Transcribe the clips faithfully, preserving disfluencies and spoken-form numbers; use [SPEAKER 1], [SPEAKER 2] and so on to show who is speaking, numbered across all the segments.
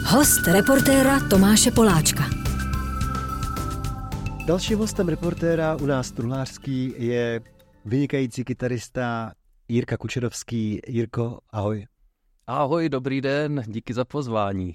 [SPEAKER 1] Host reportéra Tomáše Poláčka.
[SPEAKER 2] Dalším hostem reportéra u nás Truhlářský je vynikající kytarista Jirka Kučerovský. Jirko, ahoj.
[SPEAKER 3] Ahoj, dobrý den, díky za pozvání.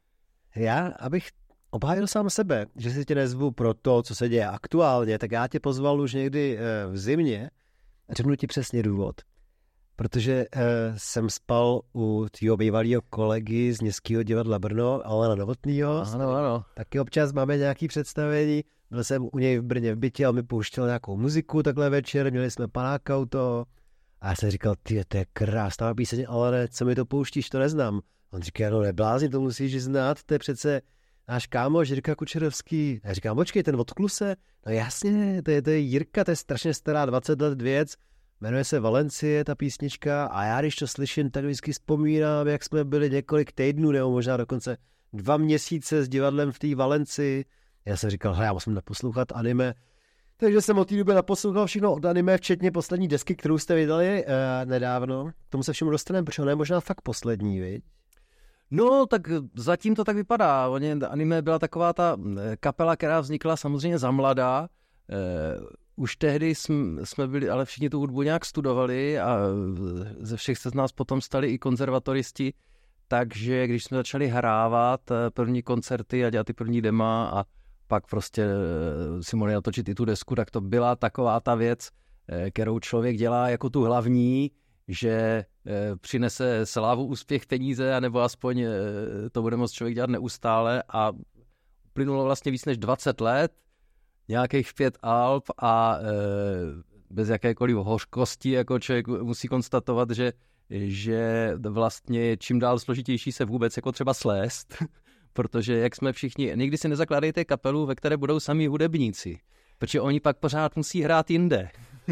[SPEAKER 2] Já, abych obhájil sám sebe, že si tě nezvu pro to, co se děje aktuálně, tak já tě pozval už někdy v zimě a řeknu ti přesně důvod. Protože uh, jsem spal u tvýho bývalého kolegy z Městského divadla Brno, Alena Novotnýho.
[SPEAKER 3] Ano, ano.
[SPEAKER 2] Taky občas máme nějaké představení. Byl jsem u něj v Brně v bytě, on mi pouštěl nějakou muziku takhle večer, měli jsme panáka u toho. A já jsem říkal, ty, to je krásná píseň, ale co mi to pouštíš, to neznám. On říká, no neblázni, to musíš znát, to je přece náš kámoš Jirka Kučerovský. A já říkám, počkej, ten od Kluse? No jasně, to je, to je Jirka, to je strašně stará, dvacet let věc. Jmenuje se Valencie, ta písnička, a já když to slyším, tak vždycky vzpomínám, jak jsme byli několik týdnů, nebo možná dokonce dva měsíce s divadlem v té Valencii. Já jsem říkal, hele, já musím naposlouchat anime. Takže jsem od té doby naposlouchal všechno od anime, včetně poslední desky, kterou jste vydali uh, nedávno. K tomu se všemu dostaneme, protože ona je možná fakt poslední, viď?
[SPEAKER 3] No, tak zatím to tak vypadá. Oni, anime byla taková ta kapela, která vznikla samozřejmě za mladá. Uh, Už tehdy jsme, jsme byli, ale všichni tu hudbu nějak studovali a ze všech se z nás potom stali i konzervatoristi, takže když jsme začali hrávat první koncerty a dělat ty první dema a pak prostě si mohli natočit i tu desku, tak to byla taková ta věc, kterou člověk dělá jako tu hlavní, že přinese slávu, úspěch, peníze, anebo aspoň to bude moct člověk dělat neustále, a plynulo vlastně víc než dvacet let, nějakých pět alb a e, bez jakékoliv hořkosti, jako člověk musí konstatovat, že, že vlastně čím dál složitější se vůbec jako třeba slést, protože jak jsme všichni, nikdy si nezakládejte kapelu, ve které budou samí hudebníci, protože oni pak pořád musí hrát jinde.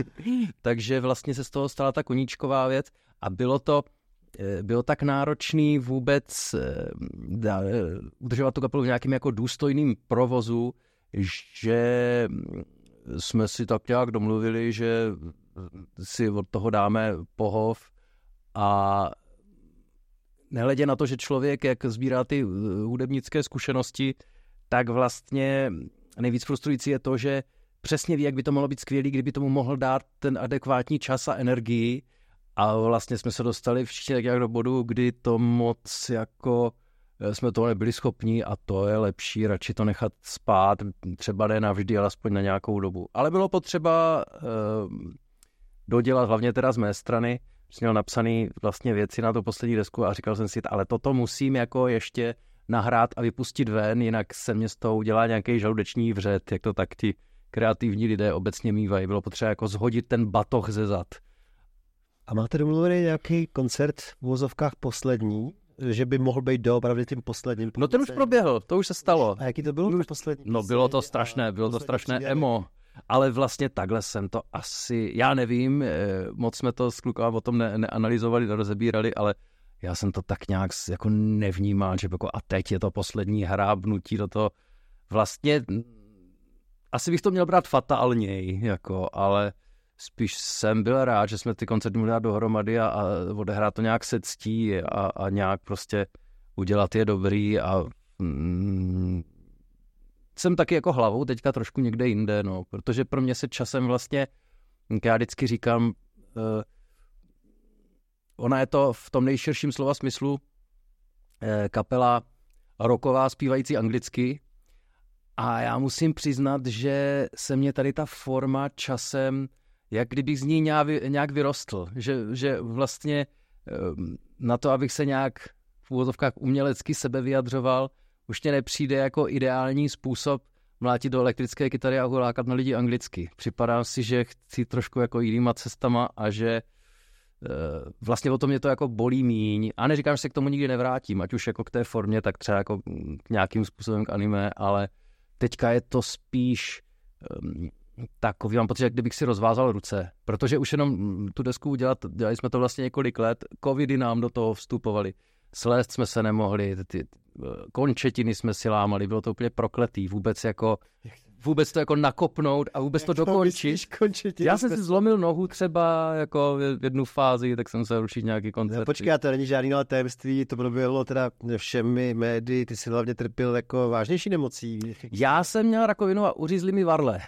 [SPEAKER 3] Takže vlastně se z toho stala ta koníčková věc a bylo to, bylo tak náročný vůbec da, udržovat tu kapelu v nějakým jako důstojným provozu, že jsme si tak nějak domluvili, že si od toho dáme pohov, a nehledě na to, že člověk, jak sbírá ty hudebnické zkušenosti, tak vlastně nejvíc frustrující je to, že přesně ví, jak by to mohlo být skvělý, kdyby tomu mohl dát ten adekvátní čas a energii, a vlastně jsme se dostali všichni tak nějak do bodu, kdy to moc jako jsme toho nebyli schopní, a to je lepší radši to nechat spát, třeba ne navždy, ale aspoň na nějakou dobu. Ale bylo potřeba uh, dodělat, hlavně teda z mé strany, jsem měl napsaný vlastně věci na tu poslední desku a říkal jsem si, ale toto musím jako ještě nahrát a vypustit ven, jinak se mě z toho udělá nějaký žaludeční vřet, jak to tak ti kreativní lidé obecně mývají. Bylo potřeba jako zhodit ten batoh ze zad.
[SPEAKER 2] A máte domluvený nějaký koncert v uvozovkách poslední, že by mohl být doopravdy tím posledním?
[SPEAKER 3] No ten už proběhl, to už se stalo.
[SPEAKER 2] A jaký to bylo to poslední?
[SPEAKER 3] No bylo to strašné, bylo to strašné emo. Ale vlastně takhle jsem to asi, já nevím, moc jsme to s klukama o tom ne, neanalyzovali, nerozebírali, ale já jsem to tak nějak jako nevnímal, že jako a teď je to poslední hrábnutí do toho. Vlastně asi bych to měl brát fatálněji, jako, ale spíš jsem byl rád, že jsme ty koncerty mohli dát dohromady a, a odehrát to nějak se ctí a, a nějak prostě udělat je dobrý, a mm, jsem taky jako hlavou teďka trošku někde jinde, no, protože pro mě se časem vlastně, já vždycky říkám, uh, ona je to v tom nejširším slova smyslu uh, kapela rocková zpívající anglicky, a já musím přiznat, že se mě tady ta forma časem, jak kdybych z ní nějak vyrostl, že, že vlastně na to, abych se nějak v úvozovkách umělecky sebe vyjadřoval, už mě nepřijde jako ideální způsob mlátit do elektrické kytary a hulákat na lidi anglicky. Připadá si, že chci trošku jako jinýma cestama a že vlastně o to mě to jako bolí míň. A neříkám, že se k tomu nikdy nevrátím, ať už jako k té formě, tak třeba jako k nějakým způsobem k anime, ale teďka je to spíš um, takový, mám pocit, jak kdybych si rozvázal ruce, protože už jenom tu desku udělat, dělali jsme to vlastně několik let, covidy nám do toho vstupovaly, slést jsme se nemohli, ty končetiny jsme si lámali, bylo to úplně prokletý, vůbec jako vůbec to jako nakopnout a vůbec to dokončit. Já jsem si zlomil nohu třeba jako v jednu fázi, tak jsem se rušit nějaký koncert.
[SPEAKER 2] No, počkej, to není žádný ale tajemství, to proběhlo teda všemi médii, ty si hlavně trpěl jako vážnější nemocí.
[SPEAKER 3] Já jsem měl rakovinu a uřízli mi varle,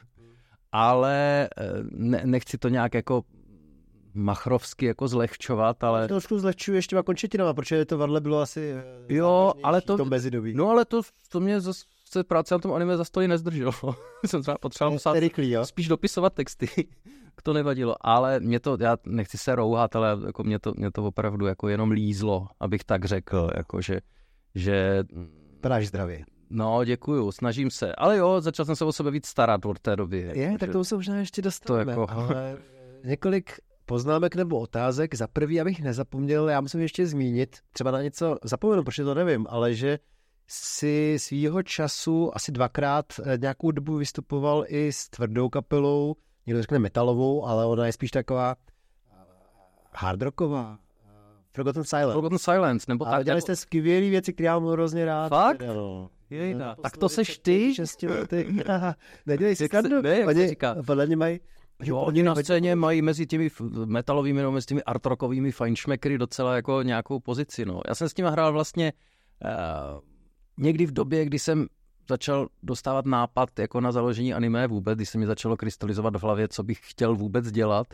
[SPEAKER 3] ale ne, nechci to nějak jako machrovsky jako zlehčovat, ale...
[SPEAKER 2] To trošku zlehčuješ těma končetinama, protože to varle bylo asi
[SPEAKER 3] jo, ale to,
[SPEAKER 2] to mezidobí.
[SPEAKER 3] No ale to, to mě zase práce na tom anime za stojí nezdrželo. Jsem třeba potřeboval psát,
[SPEAKER 2] rychlý,
[SPEAKER 3] spíš dopisovat texty. To nevadilo, ale mě to, já nechci se rouhat, ale jako mě to, mě to opravdu jako jenom lízlo, abych tak řekl, jako že, že...
[SPEAKER 2] Práš zdravě.
[SPEAKER 3] No, děkuju, snažím se. Ale jo, začal jsem se o sebe víc starat od té doby.
[SPEAKER 2] Je,
[SPEAKER 3] jako,
[SPEAKER 2] tak to se možná ještě dostaneme.
[SPEAKER 3] Jako...
[SPEAKER 2] Ale několik poznámek nebo otázek. Za prvý, abych nezapomněl, já musím ještě zmínit, třeba na něco zapomenu, protože to nevím, ale že si svýho času asi dvakrát nějakou dobu vystupoval i s tvrdou kapelou, někdo řekne metalovou, ale ona je spíš taková hardrocková. Forgotten Silence.
[SPEAKER 3] Forgotten Silence, nebo tak.
[SPEAKER 2] A dělali jste skvělý věci, které já mám hrozně rád.
[SPEAKER 3] Fakt?
[SPEAKER 2] Teda, no.
[SPEAKER 3] Jejda, no, tak to seš ty?
[SPEAKER 2] Nedělej si skandu.
[SPEAKER 3] Ne,
[SPEAKER 2] oni, podle mě mají...
[SPEAKER 3] Jo, oni na scéně mají mezi těmi metalovými, no, mezi těmi artrockovými fajnšmekry docela jako nějakou pozici, no. Já jsem s nimi hrál vlastně uh, někdy v době, kdy jsem začal dostávat nápad jako na založení anime vůbec, když se mi začalo krystalizovat v hlavě, co bych chtěl vůbec dělat,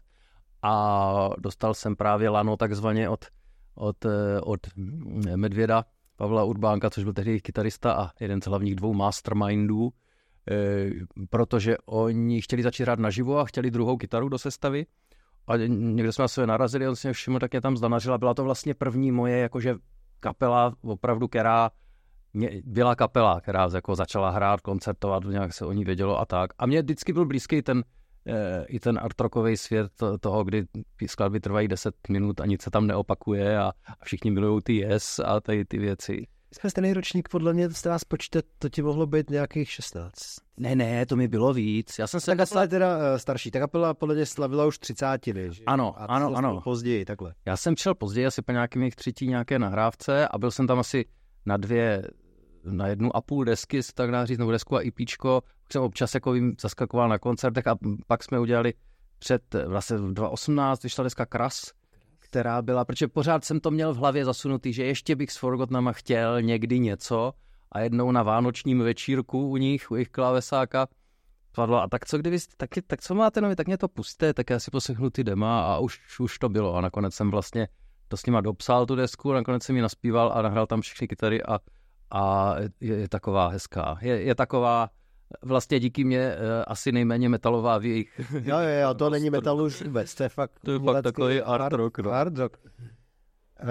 [SPEAKER 3] a dostal jsem právě lano takzvaně od, od, od Medvěda, Pavla Urbánka, což byl tehdy kytarista a jeden z hlavních dvou mastermindů, eh, protože oni chtěli začít hrát naživo a chtěli druhou kytaru do sestavy a někde jsme na sebe narazili, on si mě všiml, tak mě tam zdanařila. Byla to vlastně první moje jakože kapela, opravdu, která byla kapela, která jako začala hrát, koncertovat, nějak se o ní vědělo a tak. A mě vždycky byl blízký ten i ten artrockový svět toho, kdy skladby trvají deset minut a nic se tam neopakuje a, a všichni milují ty yes a tady ty věci.
[SPEAKER 2] Jsme stejný ročník, podle mě jste vás počítat, to ti mohlo být nějakých šestnáct.
[SPEAKER 3] Ne, ne, to mi bylo víc. Já jsem se...
[SPEAKER 2] Tak kapela teda uh, starší, ta kapela podle mě slavila už třicátiny, že?
[SPEAKER 3] Ano,
[SPEAKER 2] a
[SPEAKER 3] ano, ano.
[SPEAKER 2] Později, takhle.
[SPEAKER 3] Já jsem přišel později, asi po nějakým třetí nějaké nahrávce a byl jsem tam asi na dvě, na jednu a půl desky, se tak dá říct, nebo desku a IPčko. Jsem občas jako vím, zaskakoval na koncertech a pak jsme udělali před vlastně dva tisíce osmnáct vyšla deska Kras, která byla, protože pořád jsem to měl v hlavě zasunutý, že ještě bych s Forgottenama chtěl někdy něco a jednou na vánočním večírku u nich, u jejich klávesáka padlo, a tak co kdyby, tak, tak co máte nově, tak mě to pusťte, tak já si poslechnu ty dema a už, už to bylo a nakonec jsem vlastně to s nima dopsal tu desku, nakonec jsem ji naspíval a nahrál tam všechny kytary a, a je, je taková hezká, je, je taková vlastně díky mě uh, asi nejméně metalová v jejich...
[SPEAKER 2] Jo, jo, jo, to není metal už vůbec, to je fakt...
[SPEAKER 3] To je fakt takový hard rock, no.
[SPEAKER 2] Hard rock. Uh,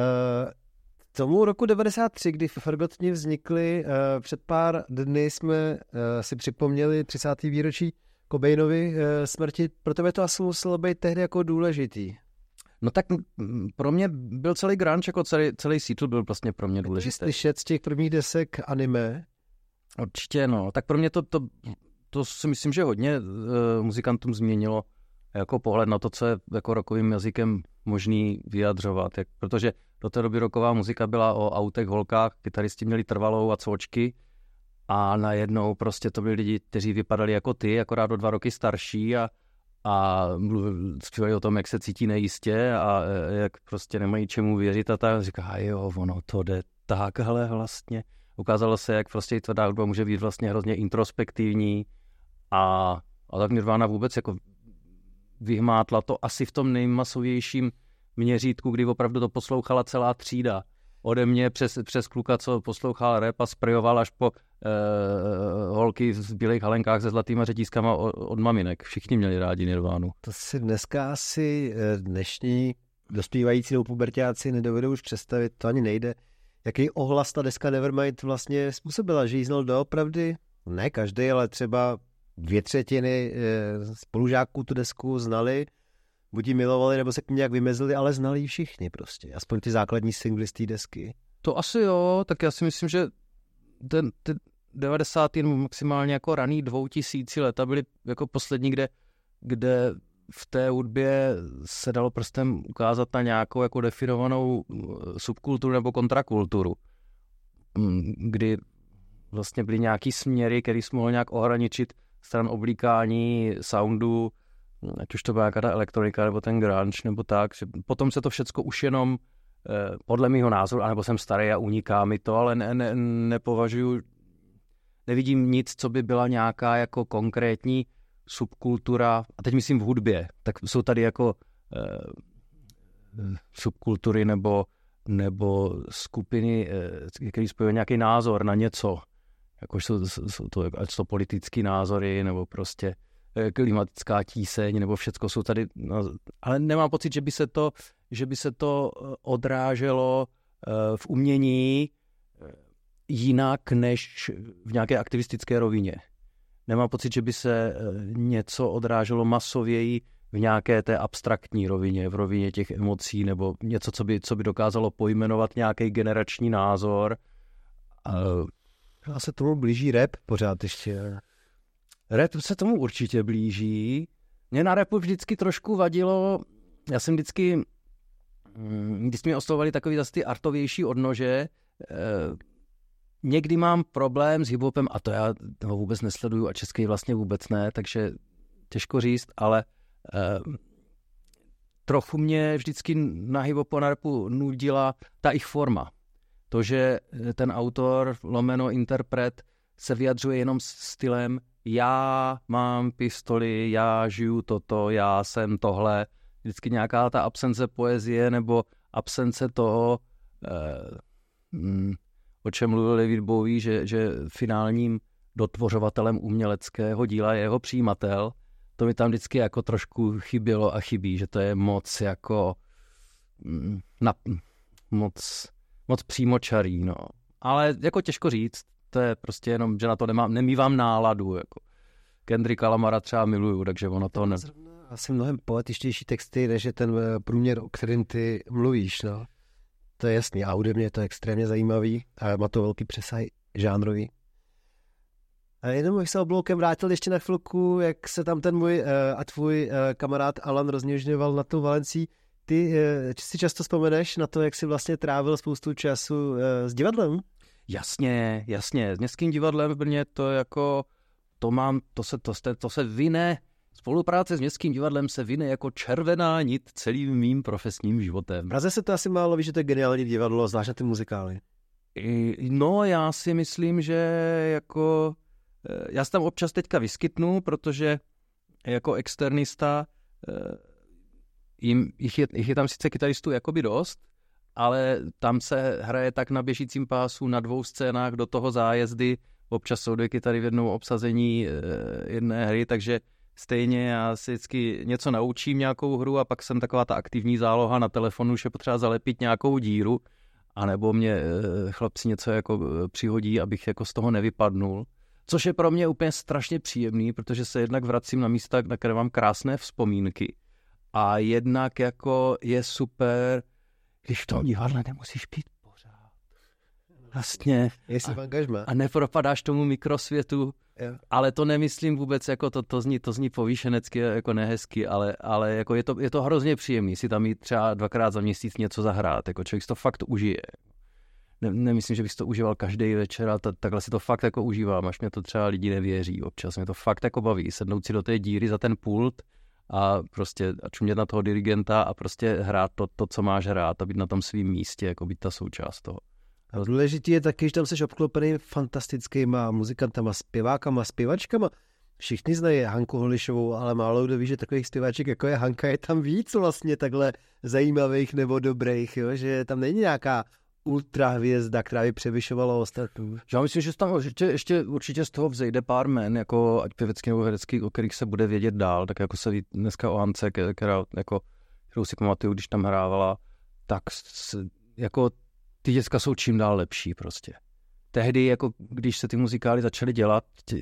[SPEAKER 2] tomu roku devadesát tři, kdy Forgotteni vznikli, uh, před pár dny jsme uh, si připomněli třicáté výročí Cobainovy uh, smrti, pro tebe to asi muselo být tehdy jako důležitý.
[SPEAKER 3] No tak pro mě byl celý grunge, jako celý, celý Seattle byl vlastně pro mě důležitý.
[SPEAKER 2] Slyšet z těch prvních desek anime.
[SPEAKER 3] Určitě, no. Tak pro mě to, to, to si myslím, že hodně uh, muzikantům změnilo jako pohled na to, co je jako rockovým jazykem možný vyjadřovat. Jak, protože do té doby rocková muzika byla o autech, holkách, kytaristi měli trvalou a cvočky a najednou prostě to byli lidi, kteří vypadali jako ty, akorát o dva roky starší a, a zpívali o tom, jak se cítí nejistě a jak prostě nemají čemu věřit a tak. Říká, jo, ono to jde takhle vlastně. Ukázalo se, jak prostě tvrdá hudba může být vlastně hrozně introspektivní a, a tak Nirvana vůbec jako vyhmátla to asi v tom nejmasovějším měřítku, kdy opravdu to poslouchala celá třída. Ode mě přes, přes kluka, co poslouchal rap a sprejoval až po eh, holky v bílých halenkách se zlatýma řetízkama od, od maminek. Všichni měli rádi Nirvánu.
[SPEAKER 2] To si dneska asi dnešní dospívající nebo puberťáci nedovedou už představit, to ani nejde. Jaký ohlas ta deska Nevermind vlastně způsobila, že jí znal doopravdy? Ne každý, ale třeba dvě třetiny spolužáků tu desku znali, buď ji milovali, nebo se k ní nějak vymezili, ale znali ji všichni prostě. Aspoň ty základní singly z té desky.
[SPEAKER 3] To asi jo, tak já si myslím, že ten, ty devadesátý maximálně jako raný dvoutisíci leta byly jako poslední, kde, kde v té hudbě se dalo prstem ukázat na nějakou jako definovanou subkulturu nebo kontrakulturu, kdy vlastně byly nějaký směry, který jsme mohli nějak ohraničit stran oblíkání, soundu, ať už to byla nějaká ta elektronika, nebo ten grunge, nebo tak. Potom se to všecko už jenom, eh, podle mýho názoru, anebo jsem starý a uniká mi to, ale ne, ne, nepovažuji, nevidím nic, co by byla nějaká jako konkrétní subkultura, a teď myslím v hudbě, tak jsou tady jako eh, subkultury nebo, nebo skupiny, eh, které spojují nějaký názor na něco, jako jsou, jsou to, ať to politický názory, nebo prostě klimatická tíseň, nebo všecko jsou tady, no, ale nemám pocit, že by se to, že by se to odráželo uh, v umění jinak než v nějaké aktivistické rovině. Nemám pocit, že by se něco odráželo masověji v nějaké té abstraktní rovině, v rovině těch emocí, nebo něco, co by, co by dokázalo pojmenovat nějaký generační názor.
[SPEAKER 2] A se tomu blíží rap pořád ještě.
[SPEAKER 3] Rap se tomu určitě blíží. Mě na rapu vždycky trošku vadilo, já jsem vždycky, když jsme oslovovali takový zase ty artovější odnože, někdy mám problém s hiphopem, a to já ho vůbec nesleduju a český vlastně vůbec ne, takže těžko říct, ale eh, trochu mě vždycky na hiphopu a na rapu nudila ta ich forma. To, že ten autor, lomeno interpret, se vyjadřuje jenom stylem já mám pistoli, já žiju toto, já jsem tohle. Vždycky nějaká ta absence poezie nebo absence toho, eh, hm, o čem mluvil David Bowie, že, že finálním dotvořovatelem uměleckého díla je jeho přijímatel. To mi tam vždycky jako trošku chybělo a chybí, že to je moc jako hm, na, moc, moc přímočarý, no. Ale jako těžko říct, to je prostě jenom, že na to nemám, nemývám náladu, jako. Kendricka Lamara třeba miluju, takže ono to ne...
[SPEAKER 2] Asi mnohem poetičtější texty, než je ten průměr, o kterém ty mluvíš, no. To je jasný, a hudebně je to extrémně zajímavý a má to velký přesah žánrový. A jenom bych se obloukem vrátil ještě na chvilku, jak se tam ten můj uh, a tvůj uh, kamarád Alan rozněžňoval na tu Valencii. Ty uh, si často vzpomeneš na to, jak jsi vlastně trávil spoustu času uh, s divadlem?
[SPEAKER 3] Jasně, jasně. S Městským divadlem v Brně to jako, to mám, to se, to, to se vyne, spolupráce s Městským divadlem se vyne jako červená nit celým mým profesním životem.
[SPEAKER 2] V Praze se to asi málo ví, že to je geniální divadlo, zvlášť na ty muzikály.
[SPEAKER 3] No, já si myslím, že jako, já se tam občas teďka vyskytnu, protože jako externista jim, jich, je, jich je tam sice kytaristů jakoby dost, ale tam se hraje tak na běžícím pásu na dvou scénách, do toho zájezdy, občas jsou dvě kytary v jednom obsazení jedné hry, takže stejně já si vždycky něco naučím, nějakou hru, a pak jsem taková ta aktivní záloha na telefonu, že je potřeba zalepit nějakou díru, anebo mě chlapci něco jako přihodí, abych jako z toho nevypadnul. Což je pro mě úplně strašně příjemný, protože se jednak vracím na místa, na které mám krásné vzpomínky. A jednak jako je super, když v tom divadle nemusíš pít pořád. Vlastně.
[SPEAKER 2] A,
[SPEAKER 3] a nepropadáš tomu mikrosvětu.
[SPEAKER 2] Jo.
[SPEAKER 3] Ale to nemyslím vůbec, jako to, to, zní, to zní povýšenecky, jako nehezky, ale, ale jako je, to, je to hrozně příjemný si tam jít třeba dvakrát za měsíc něco zahrát. Jako člověk si to fakt užije. Ne, nemyslím, že bych si to užíval každý večer, ale ta, takhle si to fakt jako užívám, až mě to třeba lidi nevěří občas. Mě to fakt jako baví, sednout si do té díry za ten pult a prostě a čumět na toho dirigenta a prostě hrát to, to, co máš hrát, a být na tom svým místě, jako být ta součást toho.
[SPEAKER 2] A důležitý je taky, že tam jsi obklopený fantastickýma muzikantama, zpěvákama, zpěvačkama. Všichni znají Hanku Holišovou, ale málo kdo ví, že takových zpěváček jako je Hanka je tam víc vlastně takhle zajímavých nebo dobrých, jo? Že tam není nějaká ultrahvězda, která by převyšovala ostatní.
[SPEAKER 3] Já myslím, že tam ještě, ještě určitě z toho vzejde pár men, jako ať pěvecký nebo herecký, o kterých se bude vědět dál, tak jako se ví dneska o Hance, která, jako, kterou si pamatuju, když tam hrávala, tak jako ty děcka jsou čím dál lepší prostě. Tehdy, jako když se ty muzikály začaly dělat tě,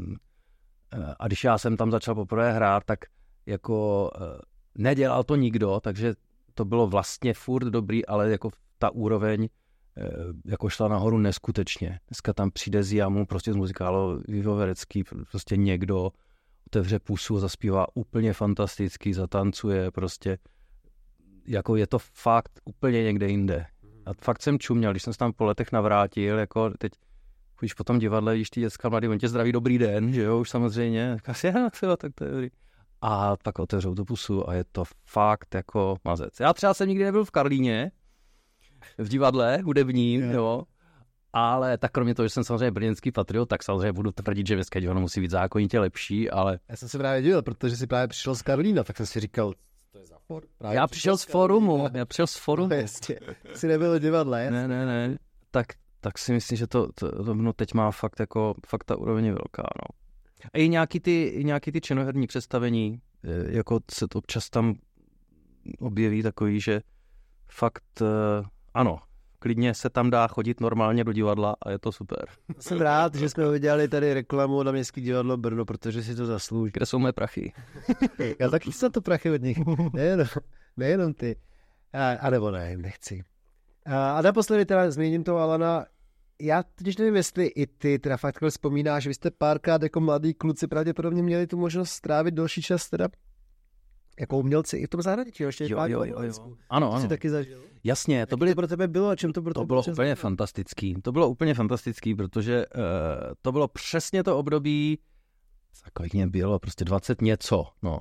[SPEAKER 3] a když já jsem tam začal poprvé hrát, tak jako nedělal to nikdo, takže to bylo vlastně furt dobrý, ale jako ta úroveň jako šla nahoru neskutečně. Dneska tam přijde z jamu prostě z muzikálu Vivo Verecký, prostě někdo otevře pusu, zaspívá úplně fantasticky, zatancuje prostě, jako je to fakt úplně někde jinde. A fakt jsem čuměl, když jsem se tam po letech navrátil, jako teď Když po tom divadle, když ty děcka mladý, on tě zdraví dobrý den, že jo, už samozřejmě, já, tak to je dobrý. A pak otevřou tu pusu a je to fakt jako mazec. Já třeba jsem nikdy nebyl v Karlíně, v divadle hudebním, jo. jo. Ale tak kromě toho, že jsem samozřejmě brněnský patriot, tak samozřejmě budu tvrdit, že městské divadlo musí být zákonitě lepší, ale...
[SPEAKER 2] Já jsem se právě divil, protože jsi právě přišel z Karlína, tak jsem si říkal, to je za for. Právě
[SPEAKER 3] já přišel z forumu, já přišel z forumu.
[SPEAKER 2] No, jistě. Jsi nebyl v divadle, jasně.
[SPEAKER 3] Ne, ne, ne, tak, tak si myslím, že to, to, to no, teď má fakt jako, fakt ta úroveň je velká, no. A i nějaký ty, i nějaký ty činoherní představení, jako se to občas tam objeví takový, že fakt, ano, klidně se tam dá chodit normálně do divadla a je to super.
[SPEAKER 2] Jsem rád, že jsme udělali tady reklamu na Městské divadlo Brno, protože si to zaslouží.
[SPEAKER 3] Kde jsou mé prachy?
[SPEAKER 2] Já taky jsem to prachy od nich. Nejenom, nejenom ty. A, a nebo ne, nechci. A, a naposledy teda zmíním toho Alana. Já totiž nevím, jestli i ty teda fakt vzpomínáš, že vy jste párkrát jako mladí kluci pravděpodobně měli tu možnost strávit delší čas teda jako umělci i v tom zahraničí. Ještě
[SPEAKER 3] jo, jo, jo, jo. Ano, ano.
[SPEAKER 2] Jsi taky zažil?
[SPEAKER 3] Jasně, to, byly,
[SPEAKER 2] to pro tebe bylo, a čem to pro
[SPEAKER 3] to
[SPEAKER 2] tebe
[SPEAKER 3] bylo
[SPEAKER 2] bylo
[SPEAKER 3] úplně bylo? fantastický. To bylo úplně fantastický, protože uh, to bylo přesně to období, za kolik mě bylo, prostě dvacet něco, no.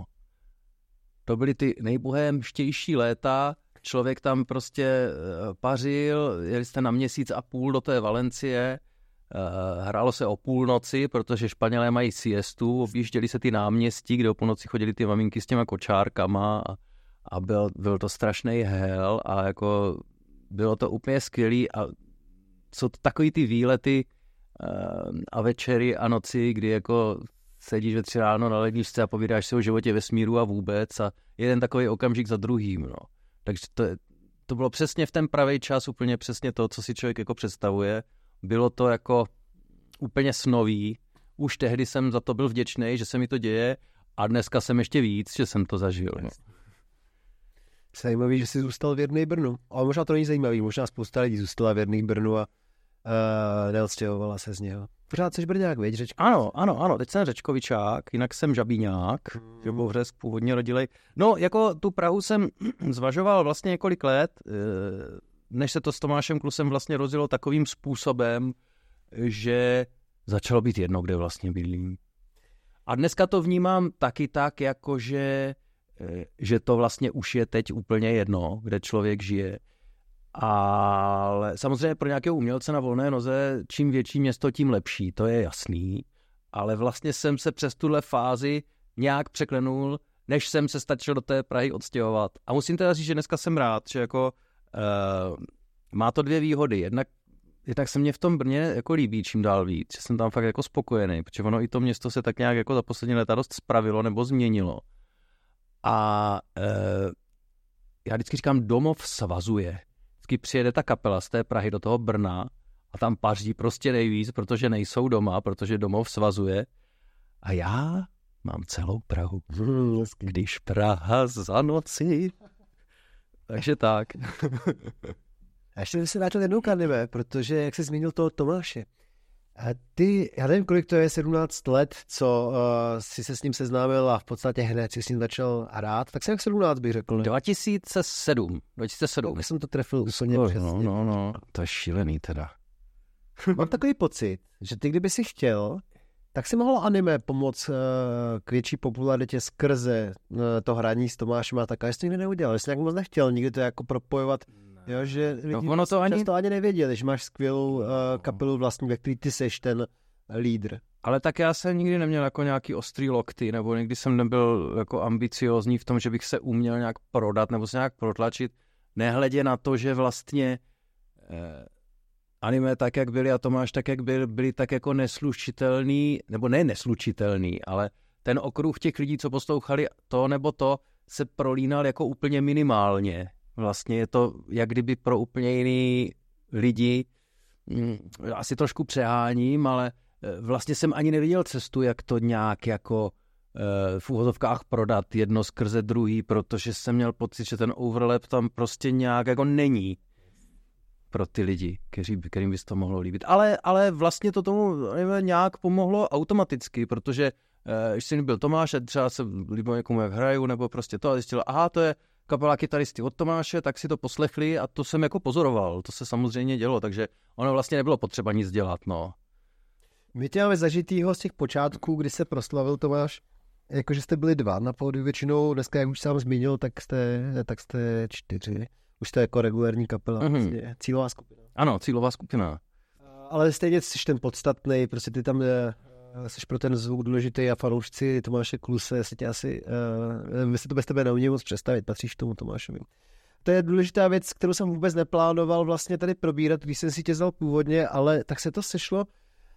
[SPEAKER 3] To byly ty nejbohémštější léta, člověk tam prostě uh, pařil, jeli jste na měsíc a půl do té Valencie, uh, hrálo se o půlnoci, protože Španělé mají siestu, objížděli se ty náměstí, kde o půlnoci chodili ty maminky s těma kočárkama a, a byl, byl to strašný hell a jako bylo to úplně skvělý a co to, takový ty výlety uh, a večery a noci, kdy jako sedíš ve tři ráno na ledničce a povídáš si o životě, vesmíru a vůbec a jeden takový okamžik za druhým, no. Takže to, to bylo přesně v ten pravý čas, úplně přesně to, co si člověk jako představuje. Bylo to jako úplně snový. Už tehdy jsem za to byl vděčný, že se mi to děje a dneska jsem ještě víc, že jsem to zažil. No.
[SPEAKER 2] Zajímavý, že jsi zůstal věrný Brnu. Ale možná to není zajímavý, možná spousta lidí zůstala věrný Brnu a uh, neodstěhovala se z něho. Pořád jsi Brňák, viď, Řečko?
[SPEAKER 3] Ano, ano, ano, teď jsem Řečkovičák, jinak jsem Žabíňák, hmm. Žabovřesk, původně rodilej. No, jako tu Prahu jsem zvažoval vlastně několik let, než se to s Tomášem Klusem vlastně rozjelo takovým způsobem, že začalo být jedno, kde vlastně bydlím. A dneska to vnímám taky tak, jako že, že to vlastně už je teď úplně jedno, kde člověk žije. Ale samozřejmě pro nějakého umělce na volné noze, čím větší město, tím lepší, to je jasný. Ale vlastně jsem se přes tuhle fázi nějak překlenul, než jsem se stačil do té Prahy odstěhovat. A musím teda říct, že dneska jsem rád, že jako uh, má to dvě výhody. Jednak, jednak se mě v tom Brně jako líbí čím dál víc, že jsem tam fakt jako spokojený, protože ono i to město se tak nějak jako za poslední léta dost spravilo nebo změnilo. A uh, já vždycky říkám, domov svazuje. Vždycky přijede ta kapela z té Prahy do toho Brna a tam paří prostě nejvíc, protože nejsou doma, protože domov svazuje. A já mám celou Prahu. Když Praha za noci. Takže tak.
[SPEAKER 2] A ještě bych se vrátil jednou Karlive, protože jak jsi zmínil toho Tomáše. A ty, já nevím, kolik to je, sedmnáct let, co uh, jsi se s ním seznámil a v podstatě hned si s ním začal hrát, tak jsem jak sedmnáct bych řekl, ne?
[SPEAKER 3] dva tisíce sedm. dva tisíce sedm.
[SPEAKER 2] Tak jsem to trefil úplně
[SPEAKER 3] no,
[SPEAKER 2] přesně.
[SPEAKER 3] No, no, no, to je šílený teda.
[SPEAKER 2] Mám takový pocit, že ty kdyby si chtěl, tak si mohl anime pomoct uh, k větší popularitě skrze uh, to hraní s Tomášem a tak, ale jsi to nikdy neudělal, jsi nějak moc nechtěl nikdy to jako propojovat. Jo, že lidi
[SPEAKER 3] no, ono to ani...
[SPEAKER 2] často ani nevěděli, že máš skvělou uh, kapelu vlastně, ve který ty seš ten lídr.
[SPEAKER 3] Ale tak já jsem nikdy neměl jako nějaký ostrý lokty, nebo nikdy jsem nebyl jako ambiciózní v tom, že bych se uměl nějak prodat nebo se nějak protlačit, nehledě na to, že vlastně eh, anime tak, jak byly a Tomáš tak, jak byl, byli tak jako neslučitelný, nebo ne neslučitelný, ale ten okruh těch lidí, co poslouchali to nebo to, se prolínal jako úplně minimálně. Vlastně je to jak kdyby pro úplně jiný lidi, asi trošku přeháním, ale vlastně jsem ani neviděl cestu, jak to nějak jako v úvozovkách prodat jedno skrze druhý, protože jsem měl pocit, že ten overlap tam prostě nějak jako není pro ty lidi, kteří, kterým by se to mohlo líbit. Ale, ale vlastně to tomu nějak pomohlo automaticky, protože když jsem byl Tomáš, třeba se líbilo někomu, jak hraju, nebo prostě to a zjistil, aha, to je kapela kytaristy od Tomáše, tak si to poslechli a to jsem jako pozoroval, to se samozřejmě dělo, takže ono vlastně nebylo potřeba nic dělat, no.
[SPEAKER 2] My tě máme zažitýho z těch počátků, kdy se proslavil Tomáš, jakože jste byli dva na pódiu většinou, dneska, jak už sám zmínil, tak jste, tak jste čtyři. Už to je jako regulární kapela, mm-hmm. vlastně, cílová skupina.
[SPEAKER 3] Ano, cílová skupina.
[SPEAKER 2] Ale stejně jsi ten podstatný, prostě ty tam jsi pro ten zvuk důležitý a fanoušci Tomáše Kluse se tě asi, uh, my se to bez tebe neumějí moc představit, patříš tomu Tomášovi. To je důležitá věc, kterou jsem vůbec neplánoval vlastně tady probírat, když jsem si tě vzal původně, ale tak se to sešlo,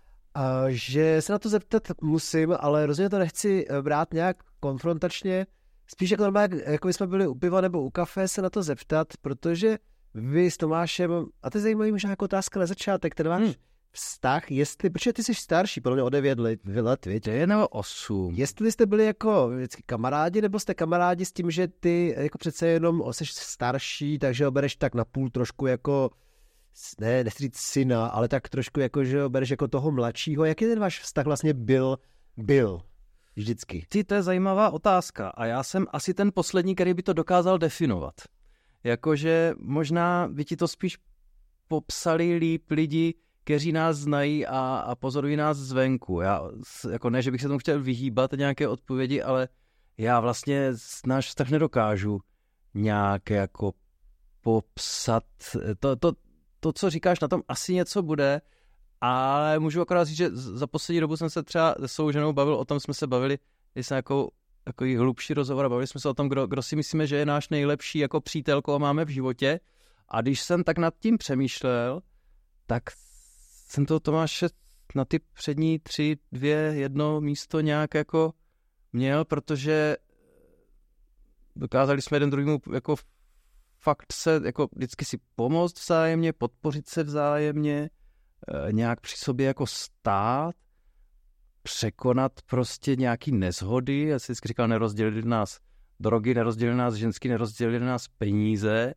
[SPEAKER 2] a že se na to zeptat musím, ale rozhodně to nechci brát nějak konfrontačně, spíš jako normálně, jako jsme byli u piva nebo u kafe, se na to zeptat, protože vy s Tomášem, a to je zajímavý možná jako otázka na začátek, ten váš hmm. vztah, jestli, protože ty jsi starší, podle mě o devět let, let viď?
[SPEAKER 3] To je nebo osm.
[SPEAKER 2] Jestli jste byli jako vždycky kamarádi, nebo jste kamarádi s tím, že ty jako přece jenom jsi starší, takže ho bereš tak napůl trošku jako, ne, nechci říct syna, ale tak trošku jako, že ho bereš jako toho mladšího. Jaký ten váš vztah vlastně byl, byl vždycky?
[SPEAKER 3] Ty, to je zajímavá otázka a já jsem asi ten poslední, který by to dokázal definovat. Jakože možná by ti to spíš popsali líp lidi, kteří nás znají a, a pozorují nás zvenku. Já, jako ne, že bych se tomu chtěl vyhýbat nějaké odpovědi, ale já vlastně náš vztah nedokážu nějak jako popsat. To, to, to, co říkáš, na tom asi něco bude, ale můžu akorát říct, že za poslední dobu jsem se třeba se svou ženou bavil, o tom jsme se bavili, když jsem jako takový hlubší rozhovor a bavili jsme se o tom, kdo, kdo si myslíme, že je náš nejlepší jako přítel, koho máme v životě. A když jsem tak nad tím přemýšlel, tak jsem to Tomáše na ty přední tři, dvě, jedno místo nějak jako měl, protože dokázali jsme jeden druhému jako fakt se jako vždycky si pomoct vzájemně, podpořit se vzájemně, nějak při sobě jako stát, překonat prostě nějaký nezhody. Já si vždycky říkal, nerozdělili nás drogy, nerozdělili nás ženský, nerozdělili nás peníze.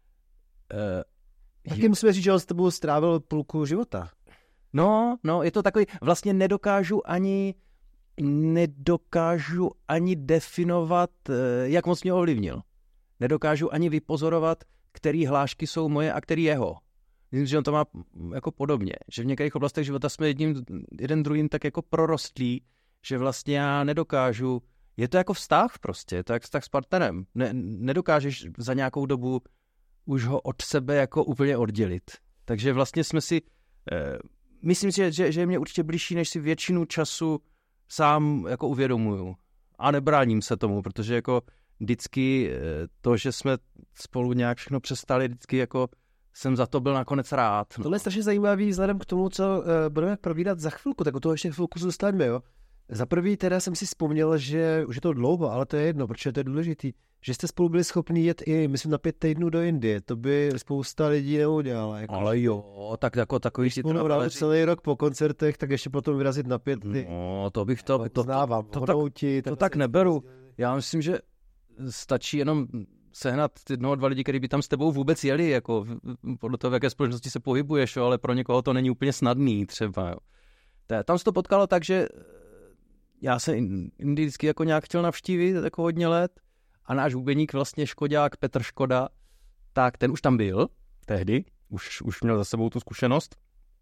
[SPEAKER 2] Taky musíme říct, že on s tebou strávil půlku života.
[SPEAKER 3] No, no, je to takový, vlastně nedokážu ani, nedokážu ani definovat, jak moc mě ovlivnil. Nedokážu ani vypozorovat, který hlášky jsou moje a který jeho. Myslím, že on to má jako podobně, že v některých oblastech života jsme jedním, jeden druhým tak jako prorostlí, že vlastně já nedokážu, je to jako vztah prostě, je to jak vztah s partnerem. Ne, nedokážeš za nějakou dobu už ho od sebe jako úplně oddělit. Takže vlastně jsme si, eh, myslím si, že, že je mě určitě blížší, než si většinu času sám jako uvědomuju. A nebráním se tomu, protože jako vždycky eh, to, že jsme spolu nějak všechno přestali, vždycky jako jsem za to byl nakonec rád. No.
[SPEAKER 2] Tohle je strašně zajímavý vzhledem k tomu, co uh, budeme probírat za chvilku, tak o toho ještě chvilku zůstaňme, jo. Za prvý teda jsem si vzpomněl, že už je to dlouho, ale to je jedno, protože to je důležitý, že jste spolu byli schopni jet i, myslím, na pět týdnů do Indie. To by spousta lidí neudělala. Jako
[SPEAKER 3] ale jo, tak jako takový si
[SPEAKER 2] to celý rok po koncertech, tak ještě potom vyrazit na pět dny.
[SPEAKER 3] No, to bych to...
[SPEAKER 2] To znávám.
[SPEAKER 3] To, to, to, tak, to tak neberu. Já myslím, že stačí jenom sehnat jednoho, dva lidi, kteří by tam s tebou vůbec jeli, jako podle toho, v jaké společnosti se pohybuješ, jo, ale pro někoho to není úplně snadný třeba. Jo. Tam se to potkalo tak, že já jsem Indii vždycky jako nějak chtěl navštívit jako hodně let a náš bubeník vlastně Škodák Petr Škoda, tak ten už tam byl tehdy, už, už měl za sebou tu zkušenost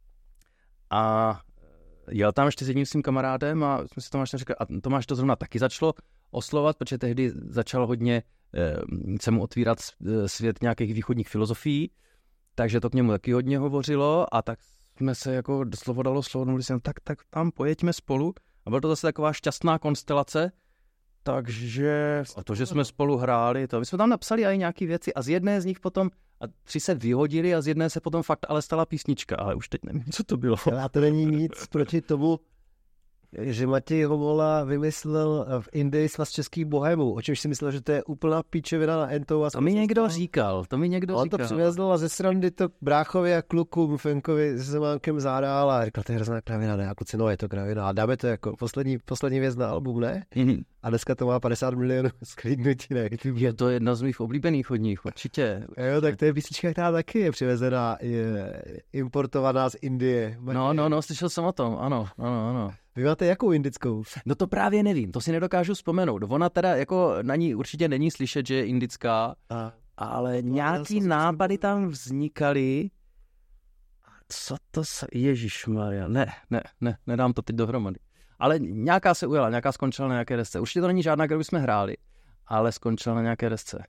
[SPEAKER 3] a jel tam ještě s jedním svým kamarádem a jsme si Tomáš řekli, a Tomáš to zrovna taky začalo oslovat, protože tehdy začal hodně eh, se mu otvírat svět nějakých východních filozofií, takže to k němu taky hodně hovořilo a tak jsme se jako slovo dalo slovo, mluvili jsme, tak, tak tam pojeďme spolu a byla to zase taková šťastná konstelace, takže a to, že jsme spolu hráli, to my jsme tam napsali i nějaké věci a z jedné z nich potom a tři se vyhodili a z jedné se potom fakt ale stala písnička, ale už teď nevím, co to bylo.
[SPEAKER 2] A to není nic proti tomu, že Matěj Homola vymyslel v Indii svaz českých bohemů, o čemž si myslel, že to je úplná píčevina na entou. A
[SPEAKER 3] to mi někdo říkal, to mi někdo
[SPEAKER 2] on
[SPEAKER 3] říkal.
[SPEAKER 2] On to přivezl a ze srandy to bráchovi a klukům Fenkovi se Zemánkem zádal a říkal, to je hrozná kravina, ne? A kluci, no je to kravina a dáme to jako poslední, poslední věc na album, ne? Mm-hmm. A dneska to má padesát milionů sklidnutí, ne?
[SPEAKER 3] Je to jedna z mých oblíbených od nich, určitě.
[SPEAKER 2] Jo, tak to je písnička, která taky je přivezená, je importovaná z Indie.
[SPEAKER 3] No, no, no, slyšel jsem o tom, ano, ano, ano.
[SPEAKER 2] Vy máte jakou indickou?
[SPEAKER 3] No to právě nevím, to si nedokážu vzpomenout. Ona teda jako na ní určitě není slyšet, že je indická, a, ale nějaký nápady tam vznikaly. co to se... Ježišmarja, ne, ne, ne, nedám to teď dohromady. Ale nějaká se ujela, nějaká skončila na nějaké desce. Určitě to není žádná, kterou jsme hráli, ale skončila na nějaké desce.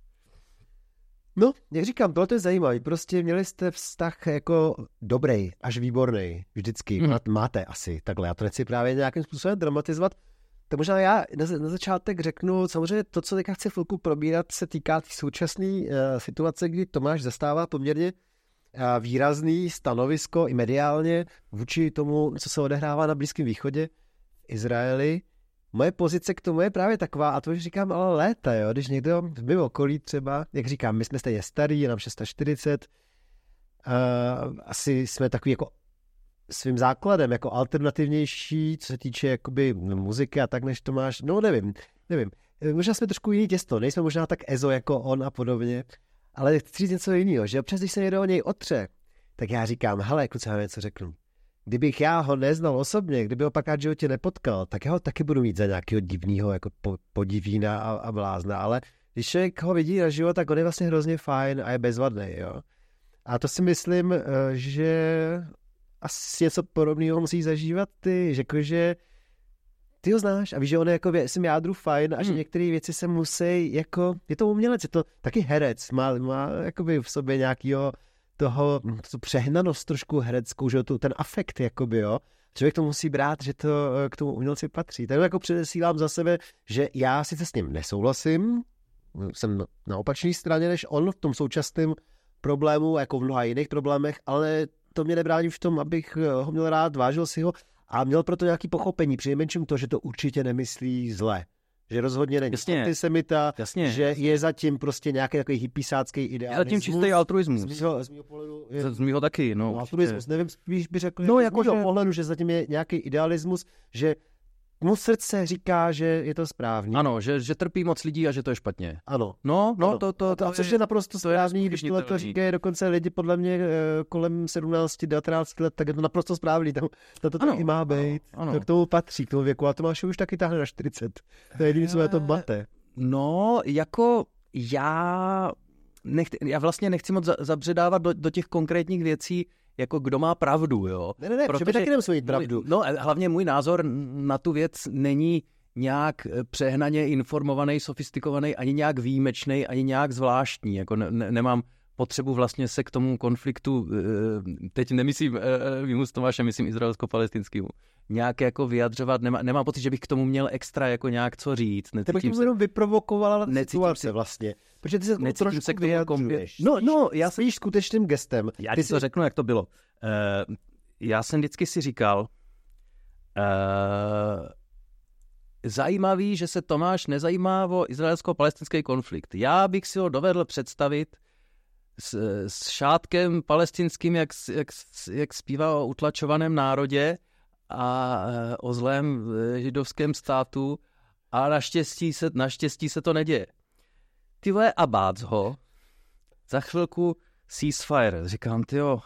[SPEAKER 2] No, jak říkám, tohle je zajímavé. Prostě měli jste vztah jako dobrý, až výborný. Vždycky. Mm. Máte asi takhle. Já to nechci právě nějakým způsobem dramatizovat. Tak možná já na, na začátek řeknu, samozřejmě to, co teďka chci chvilku probírat, se týká té současné uh, situace, kdy Tomáš zastává poměrně uh, výrazný stanovisko i mediálně vůči tomu, co se odehrává na Blízkém východě, v Izraeli. Moje pozice k tomu je právě taková, a to už říkám ale léta, jo, když někdo v mém okolí třeba, jak říkám, my jsme stejně starý, je nám čtyřicet šest, uh, asi jsme takový jako svým základem, jako alternativnější, co se týče jakoby muziky a tak, než to máš, no nevím, nevím, možná jsme trošku jiný těsto, nejsme možná tak ezo jako on a podobně, ale chci říct něco jiného, že občas, když se někdo o něj otře, tak já říkám, hele, kluci, já něco řeknu. Kdybych já ho neznal osobně, kdyby ho pak v životě nepotkal, tak já ho taky budu mít za nějakého divného jako podivína a, a blázna, ale když člověk ho vidí na život, tak on je vlastně hrozně fajn a je bezvadný, jo. A to si myslím, že asi něco podobného musí zažívat ty, že jakože ty ho znáš a víš, že on je jako v svým jádru fajn a že hmm. některé věci se musí jako, je to umělec, je to taky herec, má, má jakoby v sobě nějakýho toho, tu přehnanost trošku hereckou, že to, ten afekt, jakoby, jo. Člověk to musí brát, že to k tomu umělci patří. Tak jako předesílám za sebe, že já sice s ním nesouhlasím, jsem na opačné straně než on v tom současném problému, jako v mnoha jiných problémech, ale to mě nebrání v tom, abych ho měl rád, vážil si ho a měl proto nějaký pochopení, přinejmenším to, že to určitě nemyslí zle. Že rozhodně není antisemita, že je zatím prostě nějaký takový hypisácký idealismus.
[SPEAKER 3] Ale tím čistý altruismus.
[SPEAKER 2] Z mýho, z mýho pohledu je...
[SPEAKER 3] Z mýho taky, no.
[SPEAKER 2] no altruismus, nevím, spíš by řekl,
[SPEAKER 3] no,
[SPEAKER 2] jako, že... pohledu, že zatím je nějaký idealismus, že mu srdce říká, že je to správný.
[SPEAKER 3] Ano, že, že trpí moc lidí a že to je špatně.
[SPEAKER 2] Ano.
[SPEAKER 3] No, no,
[SPEAKER 2] ano.
[SPEAKER 3] to, to, to,
[SPEAKER 2] to, což je naprosto správný, když tohle to říkají dokonce lidi podle mě kolem sedmnáct devatenáct let, tak je to naprosto správný. Tam, to, to taky má být.
[SPEAKER 3] Ano.
[SPEAKER 2] To k tomu patří, k tomu věku. A Tomáš už taky táhne na čtyřicet. To je jediný, co je to mate.
[SPEAKER 3] No, jako já, nech, já vlastně nechci moc zabředávat do, do těch konkrétních věcí, jako kdo má pravdu, jo.
[SPEAKER 2] Ne, ne, ne, protože by taky nemusel mít pravdu.
[SPEAKER 3] No, hlavně můj názor na tu věc není nějak přehnaně informovaný, sofistikovaný, ani nějak výjimečný, ani nějak zvláštní. Jako ne, ne, nemám potřebu vlastně se k tomu konfliktu, teď nemyslím výmu s Tomášem, myslím izraelsko-palestinskému, nějak jako vyjadřovat, nemá, nemám pocit, že bych k tomu měl extra jako nějak co říct.
[SPEAKER 2] Ty bych tomu jenom vyprovokovala situace vlastně. Protože ty se trošku se vyjadřuješ.
[SPEAKER 3] No, no, já
[SPEAKER 2] spíš skutečným gestem.
[SPEAKER 3] Já ti to řeknu, jak to bylo. Uh, já jsem vždycky si říkal, uh, zajímavý, že se Tomáš nezajímá o izraelsko-palestinský konflikt. Já bych si ho dovedl představit s, s šátkem palestinským, jak, jak, jak zpívá o utlačovaném národě a o zlém židovském státu a naštěstí se, naštěstí se to neděje. Ty vole, a bác ho, za chvilku ceasefire, říkám, tyjo,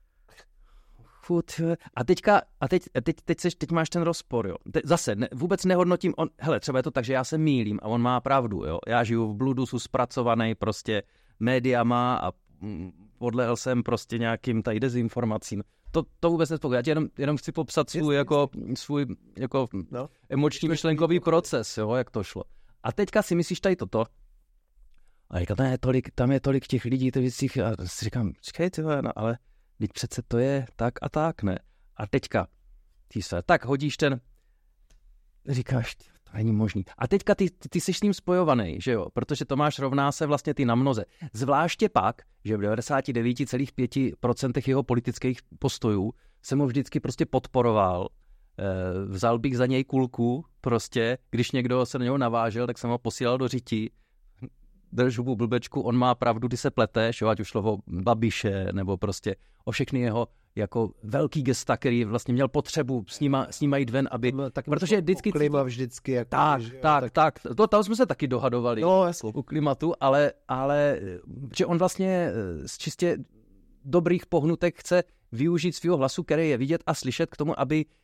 [SPEAKER 3] a teďka, a teď, teď, teď, seš, teď máš ten rozpor, jo. Te, zase, ne, vůbec nehodnotím, on, hele, třeba je to tak, že já se mýlím a on má pravdu, jo. Já žiju v bludu, jsou zpracovaný prostě médiama a mm, podlehl jsem prostě nějakým tady dezinformacím. To, to vůbec nespokojím. Já ti jenom, jenom chci popsat svůj, jako, svůj jako no. emoční myšlenkový proces, jo, jak to šlo. A teďka si myslíš tady toto. A říkám, tam je tolik, tam je tolik těch lidí, těch věcích, a si říkám, čekej, tyhle, no, ale teď přece to je tak a tak, ne? A teďka, ty se, tak hodíš ten, říkáš, to není možný. A teďka ty, ty, ty jsi s ním spojovaný, že jo? Protože Tomáš rovná se vlastně ty na mnoze. Zvláště pak, že v devadesát devět celá pět procent jeho politických postojů jsem ho vždycky prostě podporoval. E, vzal bych za něj kulku, prostě, když někdo se na něho navážel, tak jsem ho posílal do řití. Drž hubu blbečku, on má pravdu, ty se pleteš, jo, ať už slovo Babiše, nebo prostě o všechny jeho jako velký gesta, který vlastně měl potřebu s nima, s nima jít ven, aby,
[SPEAKER 2] no, tak
[SPEAKER 3] protože vždycky...
[SPEAKER 2] Klima vždycky. Jako
[SPEAKER 3] tak,
[SPEAKER 2] že,
[SPEAKER 3] tak,
[SPEAKER 2] tak,
[SPEAKER 3] tak, to tam jsme se taky dohadovali
[SPEAKER 2] no, jasně.
[SPEAKER 3] u klimatu, ale, ale že on vlastně z čistě dobrých pohnutek chce využít svého hlasu, který je vidět a slyšet k tomu, aby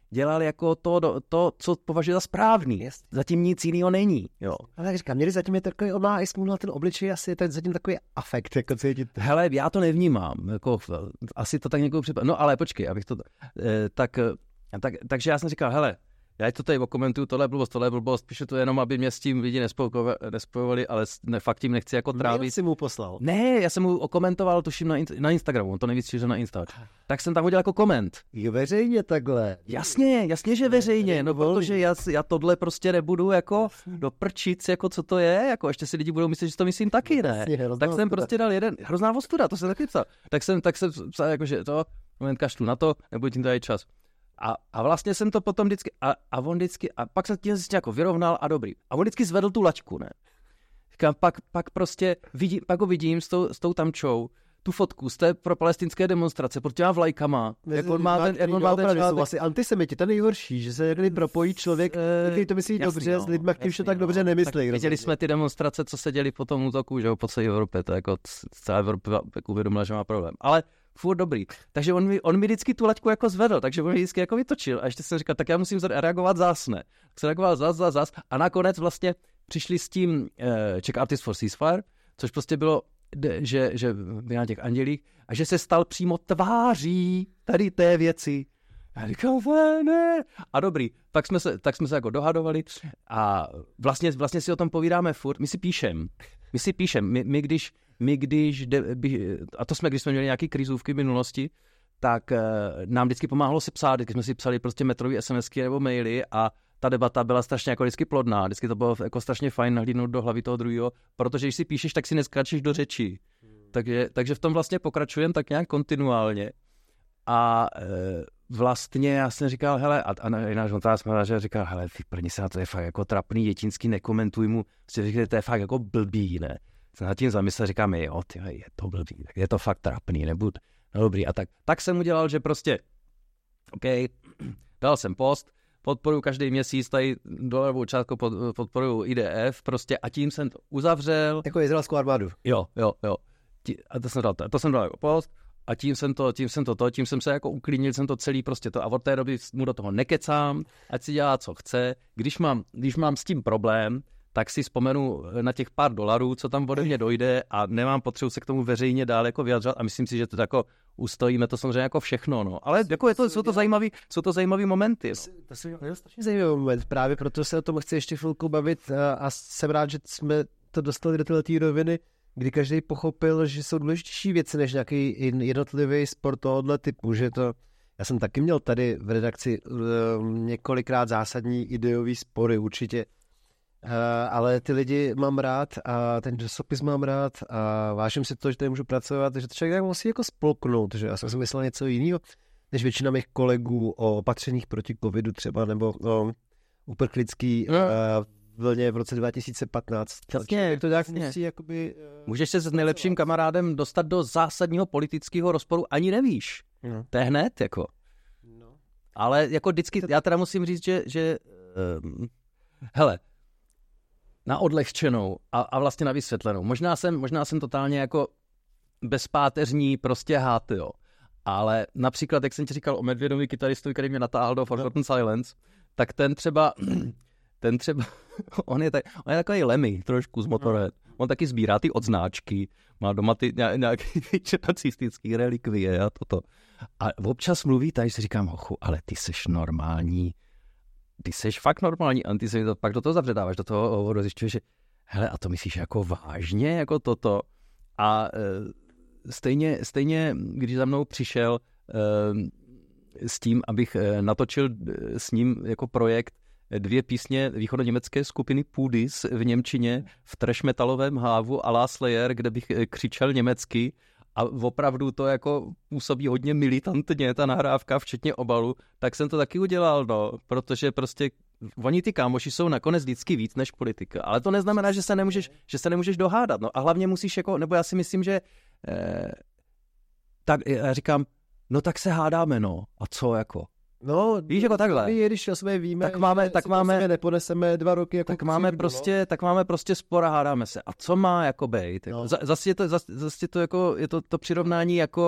[SPEAKER 3] dělal jako to, to co považuje za správný.
[SPEAKER 2] Yes.
[SPEAKER 3] Zatím nic jiného není. Jo.
[SPEAKER 2] Ale jak říkám, měli zatím je takový, on má i smůl ten obličej, asi je ten zatím takový afekt, jako cítit.
[SPEAKER 3] Hele, já to nevnímám, jako, asi to tak někoho připadá. No ale počkej, abych to, eh, tak, tak, takže já jsem říkal, hele, já to tady okomentuju, tohle je blbost, tohle je blbost, píšu to jenom, aby mě s tím lidi nespojovali, ale ne, fakt tím nechci jako trávit.
[SPEAKER 2] Mail si mu poslal.
[SPEAKER 3] Ne, já jsem mu okomentoval, tuším na, na Instagramu, on to nejvíc šířil na Insta. Tak jsem tam udělal jako koment.
[SPEAKER 2] Jo, veřejně takhle.
[SPEAKER 3] Jasně, jasně, že veřejně, no protože já, já tohle prostě nebudu jako doprčit, jako co to je, jako ještě si lidi budou myslet, že to myslím taky, ne?
[SPEAKER 2] Jasně,
[SPEAKER 3] tak jsem prostě dal jeden, hrozná ostuda, to jsem taky psal. Tak jsem, tak jsem psal, jakože to, moment, kašlu na to, nebudu tím dát čas. A, a vlastně jsem to potom vždycky, a, a on vždycky, a pak se tím jako vyrovnal a dobrý. A on vždycky zvedl tu laťku, ne? Říkám, pak, pak prostě, vidím, pak ho vidím s tou, s tou tamčou, tu fotku z té pro palestinské demonstrace pod těma vlajkama. Jak on má ten, jak on má ten
[SPEAKER 2] článek. Jsou asi antisemiti, to nejhorší, že se někdy propojí člověk, který to myslí
[SPEAKER 3] jasný,
[SPEAKER 2] dobře,
[SPEAKER 3] no,
[SPEAKER 2] s lidmi, kteří to tak
[SPEAKER 3] no.
[SPEAKER 2] dobře nemyslí.
[SPEAKER 3] Viděli jsme ty demonstrace, co se děli po tom útoku, že jo, po celé Evropě, to jako celá Evropa jako uvědomila, že má problém. Ale furt dobrý. Takže on mi, on mi vždycky tu laťku jako zvedl, takže on mi vždycky jako vytočil. A ještě jsem říkal, tak já musím reagovat zás, ne. Tak jsem reagoval zás, zás, zás. A nakonec vlastně přišli s tím uh, Czech Artists for Ceasefire, což prostě bylo, že, že na těch andělích, a že se stal přímo tváří tady té věci. Já říkal, ne. A dobrý, tak jsme se, tak jsme se jako dohadovali a vlastně, vlastně si o tom povídáme furt. My si píšem, my si píšem, my, my když My když, de, by, a to jsme, když jsme měli nějaké krizůvky v minulosti, tak e, nám vždycky pomáhalo si psát, když jsme si psali prostě metrový SMSky nebo maily a ta debata byla strašně jako vždycky plodná, vždycky to bylo jako strašně fajn nahlídnout do hlavy toho druhého, protože když si píšeš, tak si neskáčeš do řeči. Hmm. Takže, takže v tom vlastně pokračujeme tak nějak kontinuálně a e, vlastně já jsem říkal, hele, a, a náš notář manažer říkal, hele, vyprni se na to, je fakt jako trapný, dětinský, nekomentuj mu, si říkali, to je fakt jako blbý, ne? Jsem nad tím zamyslel, říkáme, jo, tyhle, je to blbý, tak je to fakt trapný, nebuď, no dobrý. A tak, tak jsem udělal, že prostě, OK, dal jsem post, podporuji každý měsíc, tady dolerovou částku pod, podporuji I D F, prostě a tím jsem to uzavřel.
[SPEAKER 2] Jako izraelskou armádu.
[SPEAKER 3] Jo, jo, jo. A to jsem dal, to jsem dal jako post a tím jsem to, tím jsem to, to, tím jsem se jako uklidnil, jsem to celý prostě to a od té doby mu do toho nekecám, ať si dělá, co chce. Když mám, když mám s tím problém, tak si vzpomenu na těch pár dolarů, co tam ode mě dojde a nemám potřebu se k tomu veřejně dál jako vyjadřovat a myslím si, že to jako ustojíme to samozřejmě jako všechno, no. Ale jako je to, jsou to zajímavý, jsou to zajímavý momenty. No.
[SPEAKER 2] To je strašně zajímavý moment, právě proto se o tom chci ještě chvilku bavit a, a jsem rád, že jsme to dostali do této roviny, kdy každý pochopil, že jsou důležitější věci než nějaký jednotlivý sport tohohle typu, že to, já jsem taky měl tady v redakci uh, několikrát zásadní ideový spory určitě, Uh, ale ty lidi mám rád a ten časopis mám rád a vážím si to, že tady můžu pracovat, takže to člověk musí jako spolknout, že já jsem si myslel něco jiného, než většina mých kolegů o opatřeních proti covidu třeba, nebo o uprchlický no. uh, vlně v roce dva tisíce patnáct.
[SPEAKER 3] Jasně,
[SPEAKER 2] to tak musí jakoby... Uh,
[SPEAKER 3] Můžeš se s nejlepším kamarádem dostat do zásadního politického rozporu, ani nevíš. No. To je hned, jako. No. Ale jako vždycky, já teda musím říct, že, že um, hele, na odlehčenou a, a vlastně na vysvětlenou. Možná jsem, možná jsem totálně jako bezpáteřní prostě hát, jo. Ale například, jak jsem ti říkal o Medvědovi kytaristovi, který mě natáhl do Forgotten Silence, tak ten třeba, ten třeba, on je, tak, on je takový Lemmy trošku z Motorhead. On taky sbírá ty odznáčky, má doma ty nějaké nacistické relikvie a toto. A občas mluví, tady si říkám, hochu, ale ty seš normální, ty seš fakt normální antisemit, pak do toho zavředáváš, do toho hovoru zjišťuješ, že hele, a to myslíš jako vážně, jako toto? A e, stejně, stejně, když za mnou přišel e, s tím, abych e, natočil e, s ním jako projekt dvě písně východoněmecké skupiny Pudis v němčině v trash metalovém hávu a la Slayer, kde bych e, křičel německy, a opravdu to jako působí hodně militantně, ta nahrávka, včetně obalu, tak jsem to taky udělal, no, protože prostě oni ty kámoši jsou nakonec vždycky víc než politika, ale to neznamená, že se nemůžeš, že se nemůžeš dohádat, no a hlavně musíš jako, nebo já si myslím, že eh, tak já říkám, no tak se hádáme, no, a co jako?
[SPEAKER 2] No,
[SPEAKER 3] víš, jako takhle.
[SPEAKER 2] My, když o sobě víme,
[SPEAKER 3] tak máme, tak máme,
[SPEAKER 2] neponeseme dva roky jako
[SPEAKER 3] tak máme
[SPEAKER 2] křivdu,
[SPEAKER 3] prostě,
[SPEAKER 2] no?
[SPEAKER 3] tak máme prostě spor a hádáme se. A co má jako bejt? Jako, no. Zase je to, zase je to jako, je to, to přirovnání jako,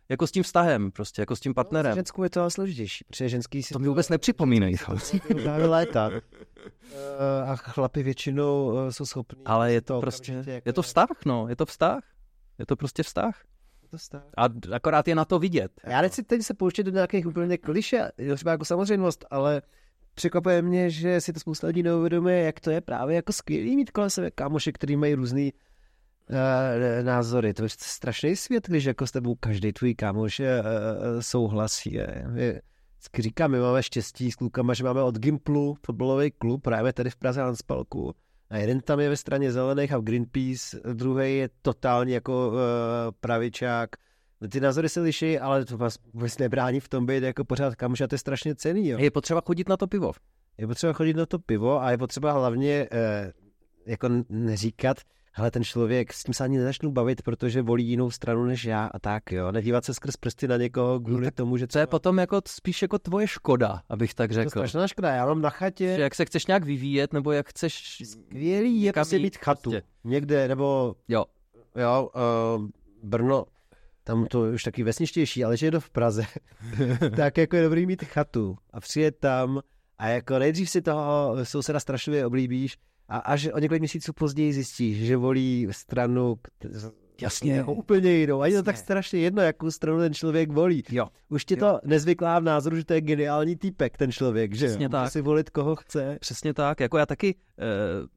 [SPEAKER 3] jako s tím vztahem, prostě, jako s tím partnerem.
[SPEAKER 2] No, ženskou je to ale složitější, protože ženský si
[SPEAKER 3] to mi vůbec nepřipomínej.
[SPEAKER 2] Právě léta. A chlapi většinou jsou schopní.
[SPEAKER 3] Ale je to prostě, jako je to vztah, no, je to vztah. Je to prostě vztah.
[SPEAKER 2] Je to vztah.
[SPEAKER 3] A akorát je na to vidět.
[SPEAKER 2] Já nechci teď se pouštět do nějakých úplně kliše, třeba jako samozřejmost, ale překvapuje mě, že si to spousta lidí neuvědomuje, jak to je právě jako skvělý mít kolem sebe kámoše, který mají různý uh, názory. To je strašný svět, když jako s tebou každý tvůj kámoš uh, souhlasí. Je, je, vždycky říkám, my máme štěstí s klukama, že máme od Gimplu fotbalový klub, právě tady v Praze na Spalku. A jeden tam je ve straně zelených a v Greenpeace, druhý je totálně jako uh, pravičák. Ty názory se liší, ale to vás vůbec nebrání v tom být jako pořád kámoš a to je strašně cenný. Jo.
[SPEAKER 3] Je potřeba chodit na to pivo.
[SPEAKER 2] Je potřeba chodit na to pivo a je potřeba hlavně eh, jako neříkat, hele, ten člověk, s tím se ani nezačnu bavit, protože volí jinou stranu než já a tak, jo. Nedívat se skrz prsty na někoho kvůli no, tomu, že...
[SPEAKER 3] To je potom jako spíš jako tvoje škoda, abych tak řekl.
[SPEAKER 2] To je strašná škoda, já mám na chatě...
[SPEAKER 3] Že jak se chceš nějak vyvíjet, nebo jak chceš...
[SPEAKER 2] Skvělý je prostě mít chatu. Prostě. Někde, nebo...
[SPEAKER 3] Jo.
[SPEAKER 2] Jo, uh, Brno... Tam to je už taky vesništější, ale že je to v Praze, tak jako je dobrý mít chatu a přijet tam a jako nejdřív si toho souseda strašlivě oblíbíš a až o několik měsíců později zjistíš, že volí stranu
[SPEAKER 3] jasně
[SPEAKER 2] jako úplně jinou. A je to tak strašně jedno, jakou stranu ten člověk volí.
[SPEAKER 3] Jo.
[SPEAKER 2] Už ti
[SPEAKER 3] jo.
[SPEAKER 2] to nezvyklá v názoru, že to je geniální týpek, ten člověk, že
[SPEAKER 3] přesně tak.
[SPEAKER 2] Může si volit, koho chce.
[SPEAKER 3] Přesně tak, jako já taky... Eh...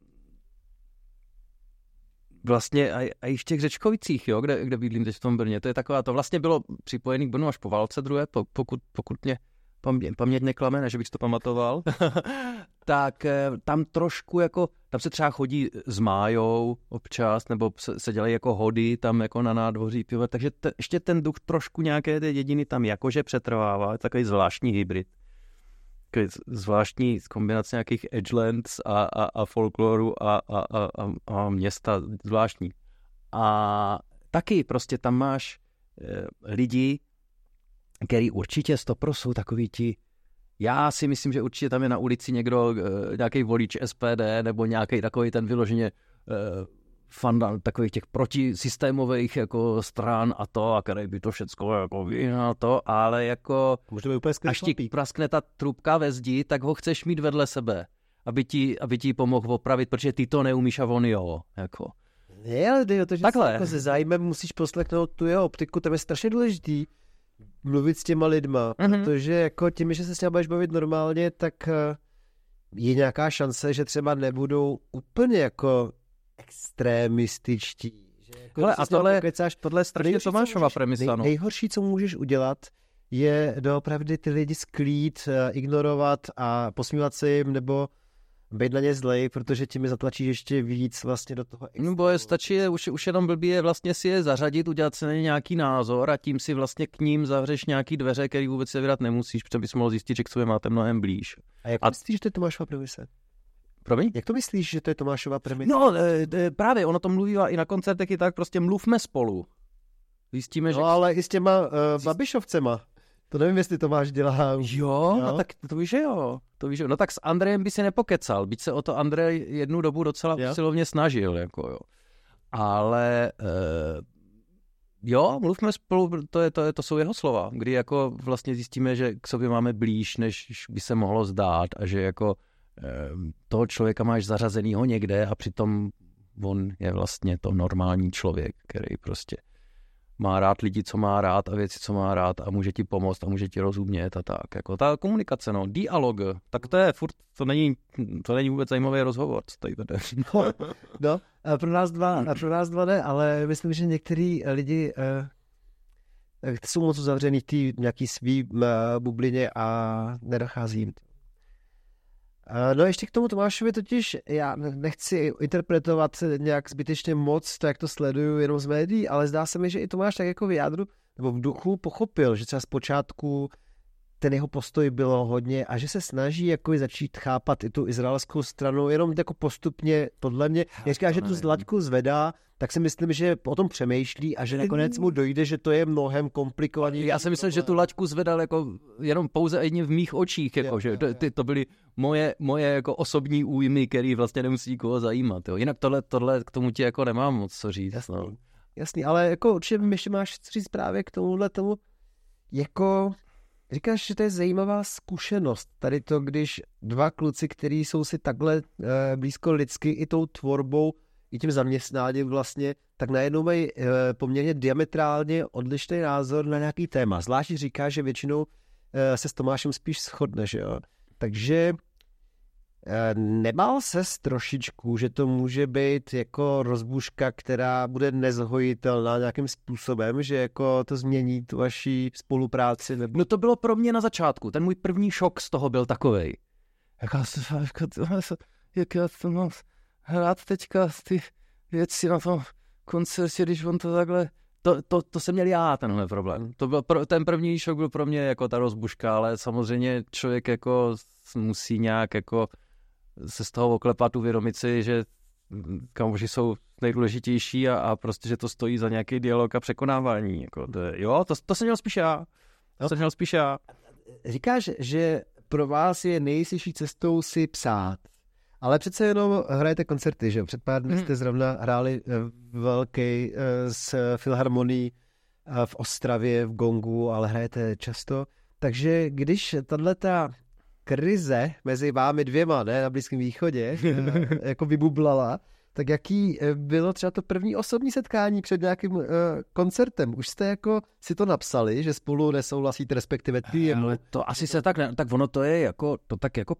[SPEAKER 3] Vlastně a, a i v těch Řečkovicích, jo, kde, kde bydlím teď v tom Brně, to je taková, to vlastně bylo připojený k Brnu až po válce druhé, pokud, pokud mě paměť, paměť neklame, ne, že bych si to pamatoval, tak tam trošku jako, tam se třeba chodí s Májou občas, nebo se, se dělají jako hody tam jako na nádvoří pivo, takže te, ještě ten duch trošku nějaké té dědiny tam jakože přetrvává, je takový zvláštní hybrid. Zvláštní kombinace nějakých edgelands a, a, a folkloru a, a, a, a města zvláštní. A taky prostě tam máš e, lidi, který určitě stopro jsou takový ti, já si myslím, že určitě tam je na ulici někdo, e, nějaký volič S P D nebo nějaký takový ten vyloženě e, fan takových těch protisystémových jako stran a to, a který by to všecko jako vyhnal to, ale jako až ti praskne ta trubka ve zdi, tak ho chceš mít vedle sebe, aby ti, aby ti pomohl opravit, protože ty to neumíš a on jo, jako.
[SPEAKER 2] Ne, ale jde o to, že
[SPEAKER 3] takhle.
[SPEAKER 2] Jako se zájmem musíš poslechnout tu jeho optiku, tam je strašně důležitý mluvit s těma lidma, mm-hmm. protože jako tím, že se s těma budeš bavit normálně, tak je nějaká šance, že třeba nebudou úplně jako extremističtí. Že jako
[SPEAKER 3] hele, a tohle,
[SPEAKER 2] pokecáš,
[SPEAKER 3] tohle je strašně Tomášova premisa.
[SPEAKER 2] Nej, nejhorší, co můžeš udělat, je doopravdy ty lidi sklít, ignorovat a posmívat se jim, nebo být na ně zlej, protože ti mi zatlačíš ještě víc vlastně do toho extrému.
[SPEAKER 3] Nebo je stačí, je, už, už jenom blbý je vlastně si je zařadit, udělat si na ně nějaký názor a tím si vlastně k ním zavřeš nějaký dveře, který vůbec se vydat nemusíš, protože bys mohl zjistit, že k sobě máte mnohem blíž.
[SPEAKER 2] A jak a... myslíš, že to je Tomášova premisa?
[SPEAKER 3] Promiň?
[SPEAKER 2] Jak to myslíš, že to je Tomášova premisa?
[SPEAKER 3] No, e, e, právě, ono to mluvívá i na koncertech i tak, prostě mluvme spolu. Zjistíme,
[SPEAKER 2] no,
[SPEAKER 3] že...
[SPEAKER 2] No, ale i s těma uh, Babišovcema. To nevím, jestli Tomáš dělá.
[SPEAKER 3] Jo, no, no tak to víš, že jo. To víš, že jo. No tak s Andrejem by si nepokecal, byť se o to Andrej jednu dobu docela usilovně snažil, jako jo. Ale e, jo, mluvme spolu, to, je, to, je, to jsou jeho slova, kdy jako vlastně zjistíme, že k sobě máme blíž, než by se mohlo zdát a že jako toho člověka máš zařazenýho někde a přitom on je vlastně to normální člověk, který prostě má rád lidi, co má rád a věci, co má rád a může ti pomoct a může ti rozumět a tak. Jako ta komunikace, no, dialog, tak to je furt, to není, to není vůbec zajímavý rozhovor, co tady vede.
[SPEAKER 2] No, no a pro nás dva, a pro nás dva ne, ale myslím, že některý lidi uh, jsou moc uzavřený v té nějaký svý uh, bublině a nedochází jim. No ještě k tomu Tomášovi totiž, já nechci interpretovat nějak zbytečně moc to, jak to sleduju jenom z médií, ale zdá se mi, že i Tomáš tak jako v jádru nebo v duchu pochopil, že třeba zpočátku ten jeho postoj bylo hodně a že se snaží jako začít chápat i tu izraelskou stranu, jenom jako postupně, podle mě, jak říká, že tu zlaťku zvedá, tak si myslím, že o tom přemýšlí a že nakonec mu dojde, že to je mnohem komplikovanější.
[SPEAKER 3] Já si myslím, že tu laťku zvedal jako jenom pouze jedním v mých očích, jako, jo, že jo, jo. Ty, to byly moje, moje jako osobní újmy, který vlastně nemusí koho zajímat. Jo. Jinak tohle, tohle k tomu ti jako nemám moc co říct. No.
[SPEAKER 2] jasný, ale jako určitě ještě máš říct právě k tomuhle tomu, jako říkáš, že to je zajímavá zkušenost. Tady to, když dva kluci, kteří jsou si takhle e, blízko lidsky i tou tvorbou, i tím zaměstnáním vlastně, tak najednou mají e, poměrně diametrálně odlišný názor na nějaký téma. Zvlášť říká, že většinou e, se s Tomášem spíš shodne, že jo. Takže e, nebál ses trošičku, že to může být jako rozbuška, která bude nezhojitelná nějakým způsobem, že jako to změní tu vaši spolupráci? Nebo...
[SPEAKER 3] No to bylo pro mě na začátku. Ten můj první šok z toho byl takovej. Jak já, jak já to mám hrát teďka ty věci na tom koncertě, když on to takhle... To, to, to jsem měl já, tenhle problém. To byl pro, ten první šok byl pro mě jako ta rozbuška, ale samozřejmě člověk jako musí nějak jako se z toho oklepat, uvědomit si, že kamoši jsou nejdůležitější a, a prostě, že to stojí za nějaký dialog a překonávání. Jako, to, jo, to, to jsem měl spíš já. To jsem měl spíš já.
[SPEAKER 2] Říkáš, že pro vás je nejjistější cestou si psát, ale přece jenom hrajete koncerty, že? Před pár dny jste zrovna hráli velký s Filharmonií v Ostravě, v Gongu, ale hrajete často. Takže když tato krize mezi vámi dvěma, ne, na Blízkém východě, jako vybublala, tak jaký bylo třeba to první osobní setkání před nějakým uh, koncertem? Už jste jako si to napsali, že spolu nesouhlasíte, respektive ty?
[SPEAKER 3] Ale to asi se tak, ne, tak ono to je jako, to tak jako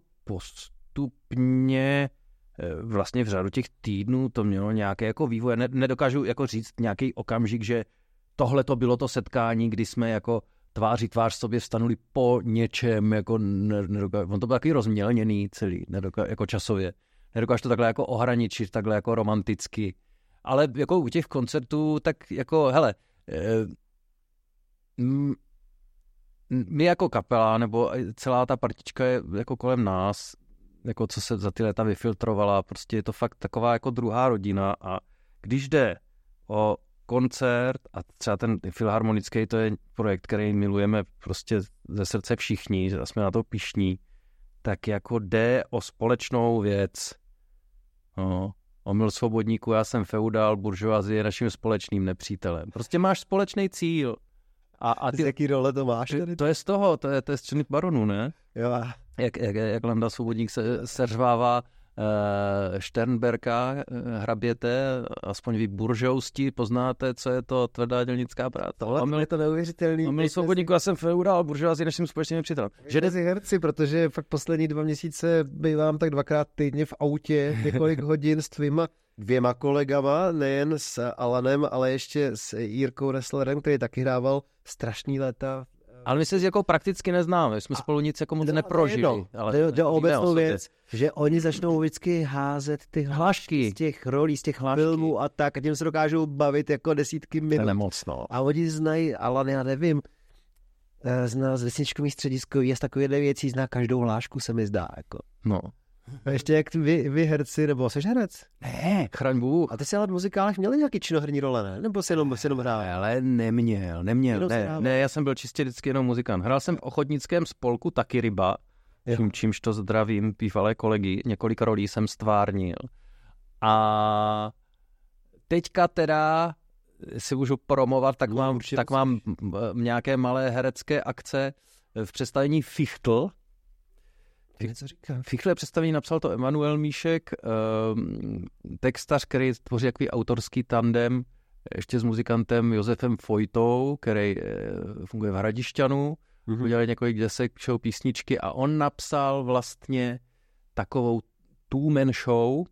[SPEAKER 3] postupně vlastně v řádu těch týdnů to mělo nějaké jako vývoj. Ne, nedokážu jako říct nějaký okamžik, že tohle to bylo to setkání, kdy jsme jako tváří tvář sobě vstanuli po něčem, jako nedokážu, on to byl takový rozmělněný celý, nedokážu, jako časově. Nedokážu to takhle jako ohraničit, takhle jako romanticky. Ale jako u těch koncertů, tak jako, hele, my jako kapela, nebo celá ta partička je jako kolem nás, jako co se za ty léta vyfiltrovala, prostě je to fakt taková jako druhá rodina a když jde o koncert a třeba ten filharmonický, to je projekt, který milujeme prostě ze srdce všichni, a jsme na to pyšní, tak jako jde o společnou věc. No, omyl svobodníků, já jsem feudál, buržoazie je naším společným nepřítelem. Prostě máš společný cíl. A, a ty,
[SPEAKER 2] z jaký role to máš tady?
[SPEAKER 3] To je z toho, to je, to je z Černých baronů, ne?
[SPEAKER 2] Jo.
[SPEAKER 3] Jak, jak, jak Landa Svobodník se seřvává uh, Šternberka, uh, hraběte, aspoň vy buržousti, poznáte, co je to tvrdá dělnická práce.
[SPEAKER 2] Tohle je to neuvěřitelný.
[SPEAKER 3] Omyl svobodníku, já jsem feudál, buržoazie je naším společným nepřítelem.
[SPEAKER 2] Že si herci, protože fakt poslední dva měsíce bývám tak dvakrát týdně v autě, několik hodin s tvýma dvěma kolegama, nejen s Alanem, ale ještě s Jirkou Resslerem, který taky hrával strašný léta.
[SPEAKER 3] Ale my se jako prakticky neznáme, jsme a spolu nic jako moc neprožili.
[SPEAKER 2] No, ale jde, jde o obecnou věc, že oni začnou vždycky házet ty hlášky z těch rolí, z těch hlášky. Filmů a tak, a tím se dokážou bavit jako desítky minut.
[SPEAKER 3] Nemoc, no.
[SPEAKER 2] A oni znají, Alan, já nevím, zná z vesničkových střediskových, je z takovýhle věcí, zná každou hlášku, se mi zdá. Jako.
[SPEAKER 3] No.
[SPEAKER 2] A ještě jak vy, vy herci, nebo jsi herec?
[SPEAKER 3] Ne, chraň Bůh.
[SPEAKER 2] A ty jsi ale v muzikálech měli nějaký činoherní role, ne? Nebo jsi jenom, jenom hrál?
[SPEAKER 3] Ale neměl, neměl, ne, ne, já jsem byl čistě vždycky jenom muzikant. Hrál jsem v ochotnickém spolku Taky ryba, čím, čímž to zdravím bývalé kolegy, několik rolí jsem stvárnil. A teďka teda si můžu promovat, tak mám, tak mám nějaké malé herecké akce v představení Fichtl.
[SPEAKER 2] Co říká?
[SPEAKER 3] Fichle představení napsal to Emanuel Míšek, textař, který tvoří takový autorský tandem ještě s muzikantem Josefem Fojtou, který funguje v Hradišťanu. Mm-hmm. Udělali několik desek, show písničky a on napsal vlastně takovou two-man show.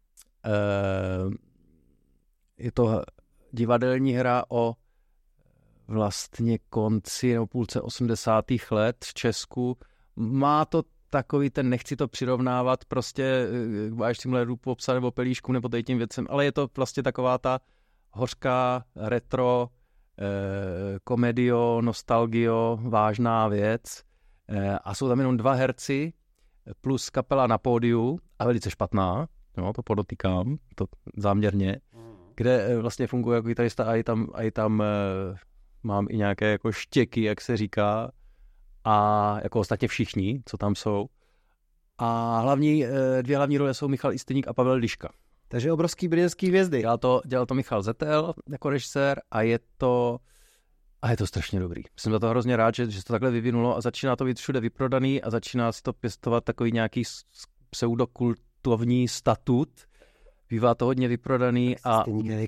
[SPEAKER 3] Je to divadelní hra o vlastně konci nebo půlce osmdesátých let v Česku. Má to takový ten, nechci to přirovnávat prostě k báječným ledu popsa nebo pelíšku nebo tady tím věcem, ale je to vlastně taková ta hořká retro eh, komedio, nostalgio, vážná věc eh, a jsou tam jenom dva herci plus kapela na pódiu a velice špatná, no, to podotýkám, to záměrně, kde eh, vlastně funguje jako kytarista a i tam, a i tam eh, mám i nějaké jako štěky, jak se říká, a jako ostatně všichni, co tam jsou. A hlavní, dvě hlavní role jsou Michal Isteník a Pavel Liška.
[SPEAKER 2] Takže obrovský brněnský hvězdy.
[SPEAKER 3] Dělal to, dělal to Michal Zetel jako režisér a je to a je to strašně dobrý. Jsem za to hrozně rád, že, že se to takhle vyvinulo a začíná to být všude vyprodaný a začíná si to pěstovat takový nějaký pseudokultovní statut. Bývá to hodně vyprodaný a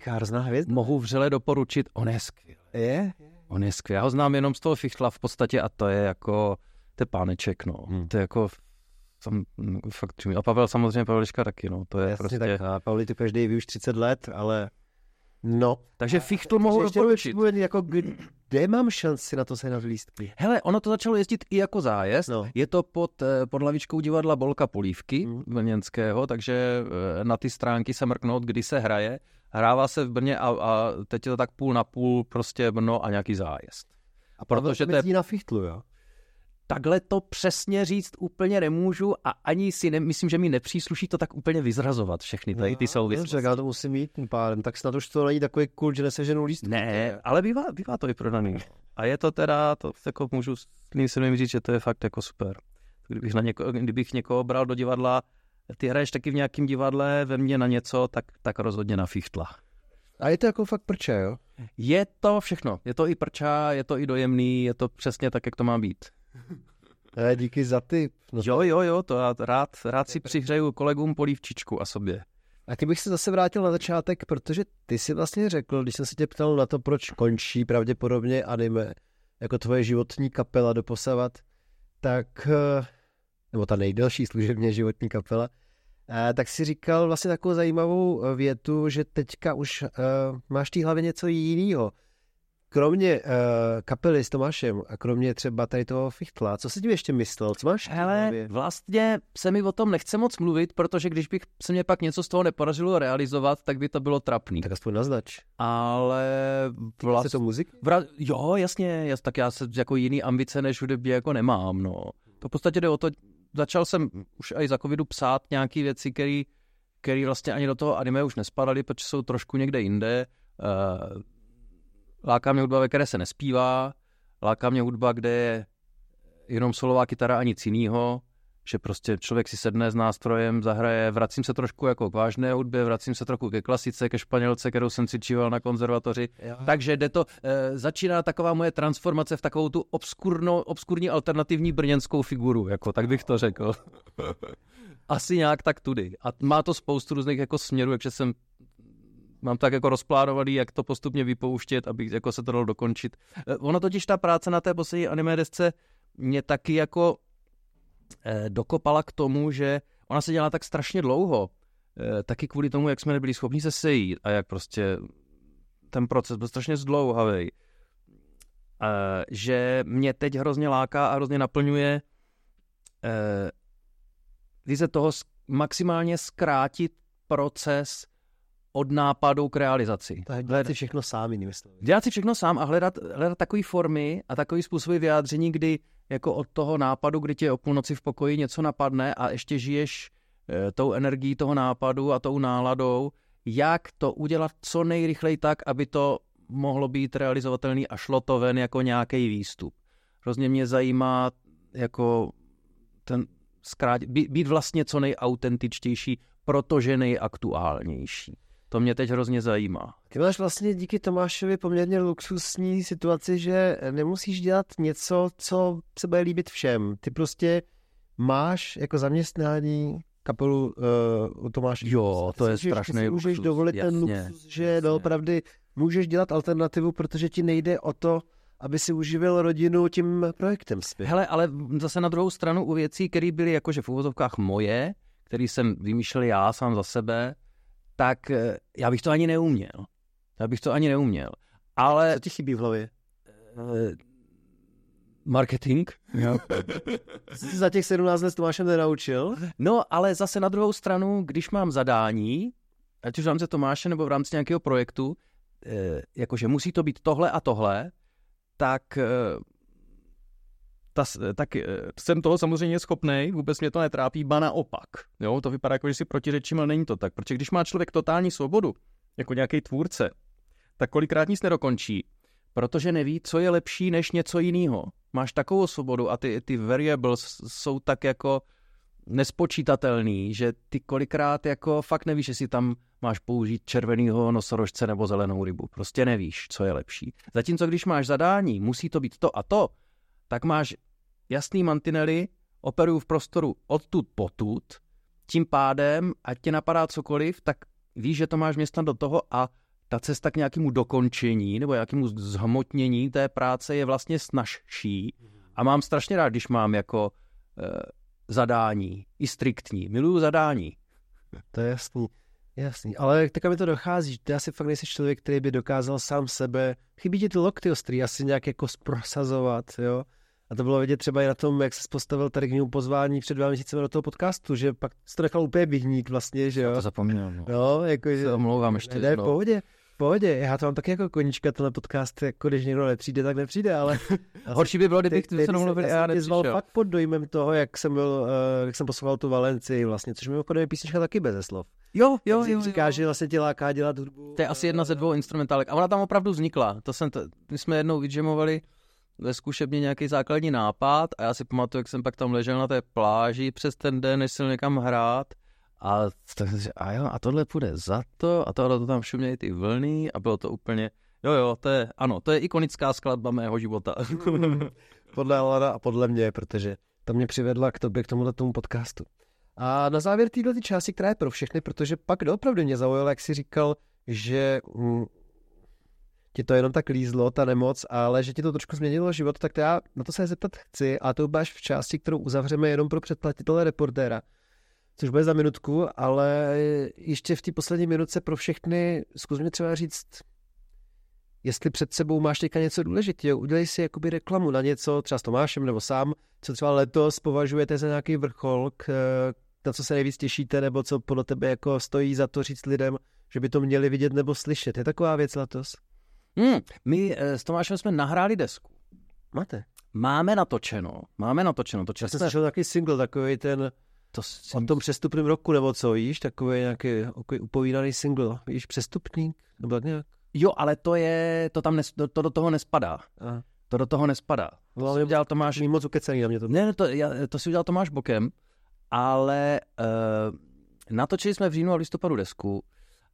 [SPEAKER 3] mohu vřele doporučit. On je skvělý.
[SPEAKER 2] Je?
[SPEAKER 3] On je skvělý. Já ho znám jenom z toho Fichtla v podstatě a to je jako, to je páneček, no. Hmm. To je jako sam, fakt. A Pavel samozřejmě, Paveliška taky, no. To je
[SPEAKER 2] jasně
[SPEAKER 3] prostě...
[SPEAKER 2] tak. A Pavli to každý ví už třicet let, ale no.
[SPEAKER 3] Takže Fichtl mohu doporučit.
[SPEAKER 2] Jako, kde mám šanci na to se na lístky?
[SPEAKER 3] Hele, ono to začalo jezdit i jako zájezd. No. Je to pod, pod lavičkou divadla Bolka Polívky mm. brněnského, takže na ty stránky se mrknout, kdy se hraje. Hrává se v Brně a, a teď je to tak půl na půl prostě Brno a nějaký zájezd.
[SPEAKER 2] A protože to je na Fichtlu, jo?
[SPEAKER 3] Takhle to přesně říct úplně nemůžu a ani si ne, myslím, že mi nepřísluší to tak úplně vyzrazovat všechny tady ty souvislosti.
[SPEAKER 2] Dobře, já to musím mít tím pádem, tak snad už to není takový kult, že neseženou lístky.
[SPEAKER 3] Ne, ale bývá, bývá to vyprodaný. A je to teda, to jako můžu s ním říct, že to je fakt jako super. Kdybych, na něko, kdybych někoho bral do divadla, ty hraješ taky v nějakém divadle, ve mně na něco, tak, tak rozhodně na Fichtla.
[SPEAKER 2] A je to jako fakt prča, jo?
[SPEAKER 3] Je to všechno. Je to i prča, je to i dojemný, je to přesně tak, jak to má být.
[SPEAKER 2] Ne, díky za tip.
[SPEAKER 3] No jo, jo, jo, to já rád, rád si přihřeju kolegům polívčičku a sobě.
[SPEAKER 2] A ty bych se zase vrátil na začátek, protože ty si vlastně řekl, když jsem se tě ptal na to, proč končí pravděpodobně anime, jako tvoje životní kapela doposavat, tak, nebo ta nejdelší služebně životní kapela, tak si říkal vlastně takovou zajímavou větu, že teďka už uh, máš v té hlavě něco jiného. Kromě uh, kapely s Tomášem a kromě třeba tady toho Fichtla, co jsi tím ještě myslel? Co máš?
[SPEAKER 3] Hele, vlastně se mi o tom nechce moc mluvit, protože když bych se mě pak něco z toho nepodařilo realizovat, tak by to bylo trapný.
[SPEAKER 2] Tak aspoň naznač.
[SPEAKER 3] Ale
[SPEAKER 2] vlastně... to muziky?
[SPEAKER 3] Vra... Jo, jasně, jas, tak já se jako jiný ambice než hudebě jako nemám, no. To v podstatě jde o to, začal jsem už i za covidu psát nějaký věci, které vlastně ani do toho anime už nespadaly, protože jsou trošku někde jinde. Uh, Láká mě hudba, ve které se nespívá, láká mě hudba, kde je jenom solová kytara a nic jinýho, že prostě člověk si sedne s nástrojem, zahraje, vracím se trošku jako k vážné hudbě, vracím se trochu ke klasice, ke španělce, kterou jsem cvičíval na konzervatoři. Jo. Takže jde to, e, začíná taková moje transformace v takovou tu obskurno, obskurní alternativní brněnskou figuru, jako tak bych to řekl. Asi nějak tak tudy. A má to spoustu různých jako směrů, takže jsem mám tak jako rozplánovaný, jak to postupně vypouštět, aby jako se to dalo dokončit. Ono totiž ta práce na té poslední anime desce mě taky jako eh, dokopala k tomu, že ona se dělá tak strašně dlouho. Eh, taky kvůli tomu, jak jsme nebyli schopni se sejít a jak prostě ten proces byl strašně zdlouhavý. Eh, že mě teď hrozně láká a hrozně naplňuje eh, vize toho maximálně zkrátit proces od nápadu k realizaci.
[SPEAKER 2] Tak dělat si všechno sám, jinými slovy.
[SPEAKER 3] Dělat si všechno sám a hledat, hledat takové formy a takový způsoby vyjádření, kdy jako od toho nápadu, kdy tě o půlnoci v pokoji něco napadne a ještě žiješ e, tou energií toho nápadu a tou náladou, jak to udělat co nejrychleji tak, aby to mohlo být realizovatelný a šlo to ven jako nějaký výstup. Hrozně mě zajímá jako ten zkrát, být vlastně co nejautentičtější, protože nejaktuálnější. To mě teď hrozně zajímá.
[SPEAKER 2] Ty máš vlastně díky Tomášovi poměrně luxusní situaci, že nemusíš dělat něco, co se bude líbit všem. Ty prostě máš jako zaměstnání kapelu uh, u Tomáše.
[SPEAKER 3] Jo, to je strašný luxus.
[SPEAKER 2] Můžeš dovolit jasně, ten luxus, že doopravdy můžeš dělat alternativu, protože ti nejde o to, aby si uživil rodinu tím projektem zpět.
[SPEAKER 3] Hele, ale zase na druhou stranu u věcí, které byly jakože v uvozovkách moje, který jsem vymýšlel já sám za sebe, tak já bych to ani neuměl. Já bych to ani neuměl. Ale...
[SPEAKER 2] Co ti chybí v hlavě?
[SPEAKER 3] Uh, marketing.
[SPEAKER 2] Jo. Jsi za těch sedmnáct let s Tomášem nenaučil?
[SPEAKER 3] No, ale zase na druhou stranu, když mám zadání, ať už v rámci Tomáše nebo v rámci nějakého projektu, eh, jakože musí to být tohle a tohle, tak... Eh, Ta, tak jsem toho samozřejmě schopnej, vůbec mě to netrápí, ba naopak. Jo, to vypadá jako, že si protiřečím, ale není to tak. Protože když má člověk totální svobodu, jako nějaký tvůrce, tak kolikrát nic nedokončí, protože neví, co je lepší než něco jiného. Máš takovou svobodu a ty, ty variables jsou tak jako nespočítatelný, že ty kolikrát jako fakt nevíš, jestli tam máš použít červenýho nosorožce nebo zelenou rybu. Prostě nevíš, co je lepší. Zatímco když máš zadání, musí to být to a to, tak máš jasný mantinely, operuju v prostoru odtud potud, tím pádem, ať tě napadá cokoliv, tak víš, že to máš městnat do toho a ta cesta k nějakému dokončení nebo nějakému zhmotnění té práce je vlastně snazší. A mám strašně rád, když mám jako e, zadání, i striktní. Miluju zadání.
[SPEAKER 2] To je jasný, jasný. Ale tak mi to dochází, ty asi fakt nejsi člověk, který by dokázal sám sebe, chybí ti ty lokty ostrý, asi nějak jako prosazovat, jo. A to bylo vidět třeba i na tom, jak se postavil tady k mému pozvání před dva měsícemi do toho podcastu, že pak jsi to nechal úplně vyhnít vlastně, že jo.
[SPEAKER 3] To zapomněl. No,
[SPEAKER 2] no jako, že...
[SPEAKER 3] Se omlouvám ještě.
[SPEAKER 2] Ne,
[SPEAKER 3] no.
[SPEAKER 2] v pohodě, v pohodě. Já to mám taky jako koníčka, tenhle podcast, jako když někdo nepřijde, tak nepřijde, ale...
[SPEAKER 3] Horší by bylo, kdybych ty, se domluvil, já
[SPEAKER 2] jsem zval
[SPEAKER 3] nepřišel.
[SPEAKER 2] fakt pod dojmem toho, jak jsem byl, uh, jak jsem poslouchal tu Valencii vlastně, což mimochodem je písnička taky beze slov.
[SPEAKER 3] Jo, jo, jo.
[SPEAKER 2] Říká,
[SPEAKER 3] jo.
[SPEAKER 2] že vlastně tě láká dělat hudbu.
[SPEAKER 3] To je asi jedna ze dvou instrumentálek. A ona tam opravdu vznikla. To jsem t- my jsme jednou vydžemovali ve zkušebně nějaký základní nápad a já si pamatuju, jak jsem pak tam ležel na té pláži přes ten den, než jsem někam hrát a tak jsem si, a jo, a tohle půjde za to a tohle to tam šumějí ty vlny a bylo to úplně, jo, jo, to je, ano, to je ikonická skladba mého života.
[SPEAKER 2] Podle Alana a podle mě, protože to mě přivedla k tobě, k tomuhle tomu podcastu. A na závěr této části, která je pro všechny, protože pak doopravdy mě zaujalo, jak jsi říkal, že hm, ti to jenom tak lízlo, ta nemoc, ale že ti to trošku změnilo život, tak to já na to se zeptat chci a to budeš v části, kterou uzavřeme jenom pro předplatitele Reportéra, což bude za minutku, ale ještě v té poslední minutce pro všechny zkus mi třeba říct, jestli před sebou máš teďka něco důležitého, udělej si jakoby reklamu na něco, třeba s Tomášem nebo sám, co třeba letos považujete za nějaký vrchol, k, na co se nejvíc těšíte, nebo co podle tebe jako stojí za to říct lidem, že by to měli vidět nebo slyšet. Je taková věc letos?
[SPEAKER 3] Hmm, my s Tomášem jsme nahráli desku.
[SPEAKER 2] Máte?
[SPEAKER 3] Máme natočeno, máme natočeno. To
[SPEAKER 2] Já jsem slyšel takový single, takový ten
[SPEAKER 3] to
[SPEAKER 2] o tom přestupném roku, nebo co, víš, takový nějaký upovídaný single, víš, přestupník, nebo tak nějak.
[SPEAKER 3] Jo, ale to je, to tam nes, to, to do toho nespadá.
[SPEAKER 2] Aha.
[SPEAKER 3] To do toho nespadá. To
[SPEAKER 2] No,
[SPEAKER 3] si udělal Tomáš...
[SPEAKER 2] Mý moc ukecený na mě to.
[SPEAKER 3] Ne, ne, to, já, to si udělal Tomáš bokem, ale uh, natočili jsme v říjnu a v listopadu desku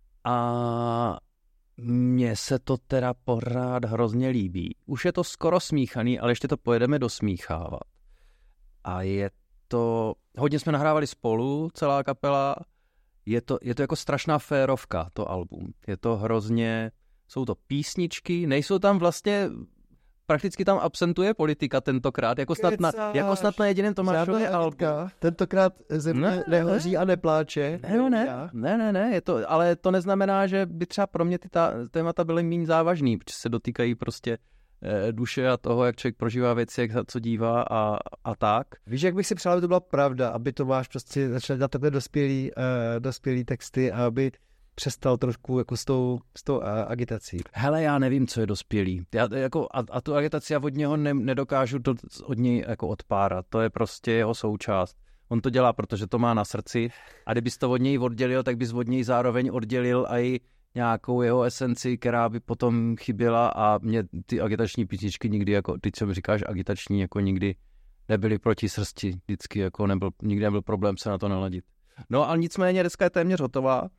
[SPEAKER 3] a mně se to teda pořád hrozně líbí. Už je to skoro smíchaný, ale ještě to pojedeme dosmíchávat. A je to... Hodně jsme nahrávali spolu, celá kapela. Je to, je to jako strašná férovka, to album. Je to hrozně... Jsou to písničky, nejsou tam vlastně... Prakticky tam absentuje politika tentokrát, jako snad na, jako snad na jediném Tomášově albu.
[SPEAKER 2] Tentokrát země
[SPEAKER 3] ne,
[SPEAKER 2] nehoří a nepláče.
[SPEAKER 3] Ne, ne, ne, ne, ne, je to, ale to neznamená, že by třeba pro mě ty ta, témata byly méně závažný, protože se dotýkají prostě eh, duše a toho, jak člověk prožívá věci, jak co dívá a, a tak.
[SPEAKER 2] Víš, jak bych si přál, aby to byla pravda, aby Tomáš prostě začal dělat takhle dospělý, uh, dospělý texty a aby přestal trošku jako s tou, s tou uh, agitací.
[SPEAKER 3] Hele, já nevím, co je dospělý. Já, jako, a, a tu agitaci já od něho ne, nedokážu to od něj jako odpárat. To je prostě jeho součást. On to dělá, protože to má na srdci. A kdybys to od něj oddělil, tak bys od něj zároveň oddělil i nějakou jeho esenci, která by potom chyběla a mě ty agitační písničky nikdy, jako ty, co mi říkáš, agitační, jako nikdy nebyly proti srsti. Vždycky jako nebyl, nikdy nebyl problém se na to naladit. No ale nicméně dneska je téměř hotová.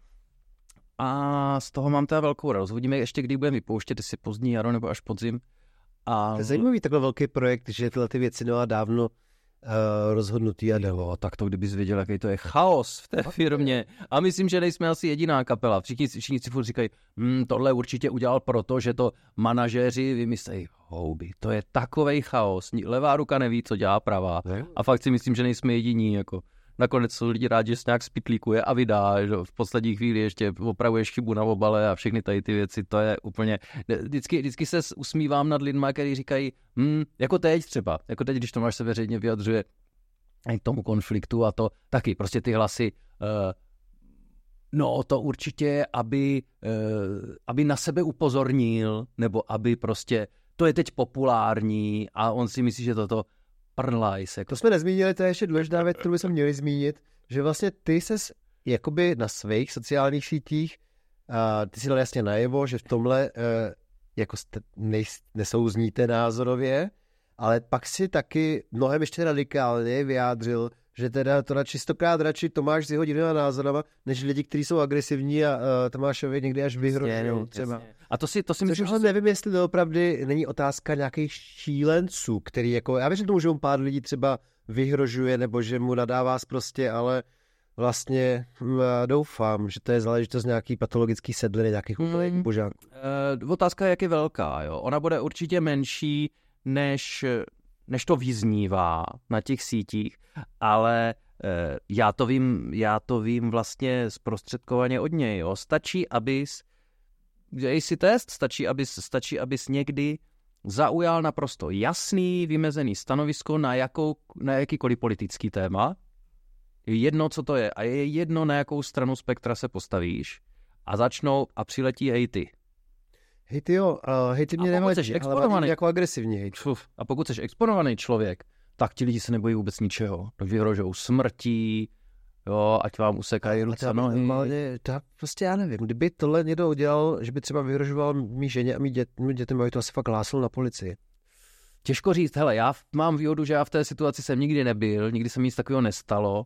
[SPEAKER 3] A z toho mám teda velkou radost. Uvidíme ještě, kdy budeme vypouštět, jestli pozdní jaro nebo až podzim. A...
[SPEAKER 2] To je zajímavý takhle velký projekt, že tyhle ty věci byla dávno uh, rozhodnutý a dalo.
[SPEAKER 3] Tak to kdybys věděl, jaký to je chaos v té firmě. A myslím, že nejsme asi jediná kapela. Všichni, všichni si furt říkají, hm, tohle určitě udělal proto, že to manažéři vymyslejí. Houby, to je takovej chaos. Levá ruka neví, co dělá pravá. A fakt si myslím, že nejsme jediní, jako... Nakonec jsou lidi rádi, že se nějak spitlíkuje a vydá, že v poslední chvíli ještě opravuješ chybu na obale a všechny tady ty věci, to je úplně... Vždycky, vždycky se usmívám nad lidma, kteří říkají, hm, jako teď třeba, jako teď, když Tomáš se veřejně vyjadřuje k tomu konfliktu a to taky, prostě ty hlasy, uh, no to určitě, aby, uh, aby na sebe upozornil, nebo aby prostě, to je teď populární a on si myslí, že toto Jako...
[SPEAKER 2] To jsme nezmínili, to je ještě důležitá věc, kterou bychom měli zmínit, že vlastně ty ses jakoby na svých sociálních sítích, a ty si dal jasně najevo, že v tomhle uh, jako jste, nej, nesouzníte názorově, ale pak si taky mnohem ještě radikálně vyjádřil, Že teda to radši stokrát radši Tomáš s jeho divnýma názorama, než lidi, kteří jsou agresivní a uh, Tomášovi někdy až vyhrožují třeba.
[SPEAKER 3] A to si, to si myslím,
[SPEAKER 2] že nevím, jestli to opravdu není otázka nějakých šílenců, který jako, já věřím tomu, že mu pár lidí třeba vyhrožuje, nebo že mu nadává prostě, ale vlastně doufám, že to je záležitost nějaký patologický sedliny, nějakých úplných mm. božáků.
[SPEAKER 3] Uh, otázka je, jak je velká. Jo? Ona bude určitě menší, než, než to vyznívá na těch sítích, ale uh, já to vím, já to vím vlastně zprostředkovaně od něj. Jo? Stačí, abys, dělej si test, stačí, abys, stačí, abys někdy zaujal naprosto jasný, vymezený stanovisko na, jakou, na jakýkoliv politický téma. Je jedno, co to je. A je jedno, na jakou stranu spektra se postavíš. A začnou a přiletí hejty.
[SPEAKER 2] Hejty jo, uh, hejty mě nevadí, ale jako agresivní hejty.
[SPEAKER 3] A pokud jsi exponovaný člověk, tak ti lidi se nebojí vůbec ničeho. Vyhrožou smrtí, jo, ať vám usekají ruce, nohy.
[SPEAKER 2] Tak prostě já nevím, kdyby tohle někdo udělal, že by třeba vyhrožoval mý ženě a mý, dět, mý dětem, aby to asi fakt hlásilo na policii.
[SPEAKER 3] Těžko říct, hele, já mám výhodu, že já v té situaci jsem nikdy nebyl, nikdy se mi nic takového nestalo.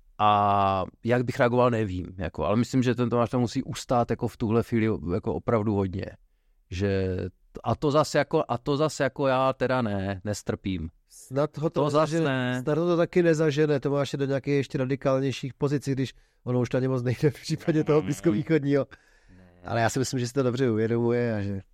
[SPEAKER 3] A jak bych reagoval, nevím. Jako, ale myslím, že ten Tomáš to musí ustát jako v tuhle chvíli jako opravdu hodně. Že, a, to zase jako, a to zase jako já teda ne, nestrpím.
[SPEAKER 2] Snad ho to,
[SPEAKER 3] to zase ne.
[SPEAKER 2] Snad ho to taky nezažene. Tomáš je do nějakých ještě radikálnějších pozic, když ono už tady moc nejde v případě toho blízkovýchodního. Ale já si myslím, že si to dobře uvědomuje a že...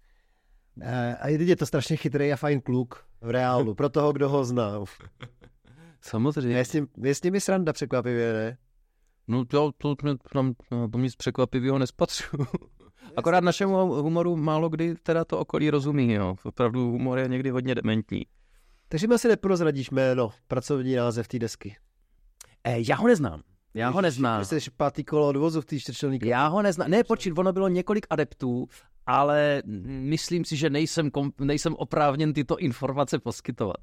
[SPEAKER 2] A je to strašně chytrý a fajn kluk v reálu, pro toho, kdo ho zná.
[SPEAKER 3] Samozřejmě.
[SPEAKER 2] Je s ním, je s nimi sranda překvapivě, ne?
[SPEAKER 3] No to, to, to, tam, to nic překvapivého nespatřu. Akorát našemu humoru málo kdy teda to okolí rozumí, jo. Opravdu humor je někdy hodně dementní.
[SPEAKER 2] Takže mi asi neprozradíš jméno, pracovní název té desky.
[SPEAKER 3] E, já ho neznám. Já ho neznám.
[SPEAKER 2] Jsi pátý kolo odvozu v té čtyřčlenní.
[SPEAKER 3] Já ho neznám. Ne, počít, ono bylo několik adeptů, ale myslím si, že nejsem, nejsem oprávněn tyto informace poskytovat.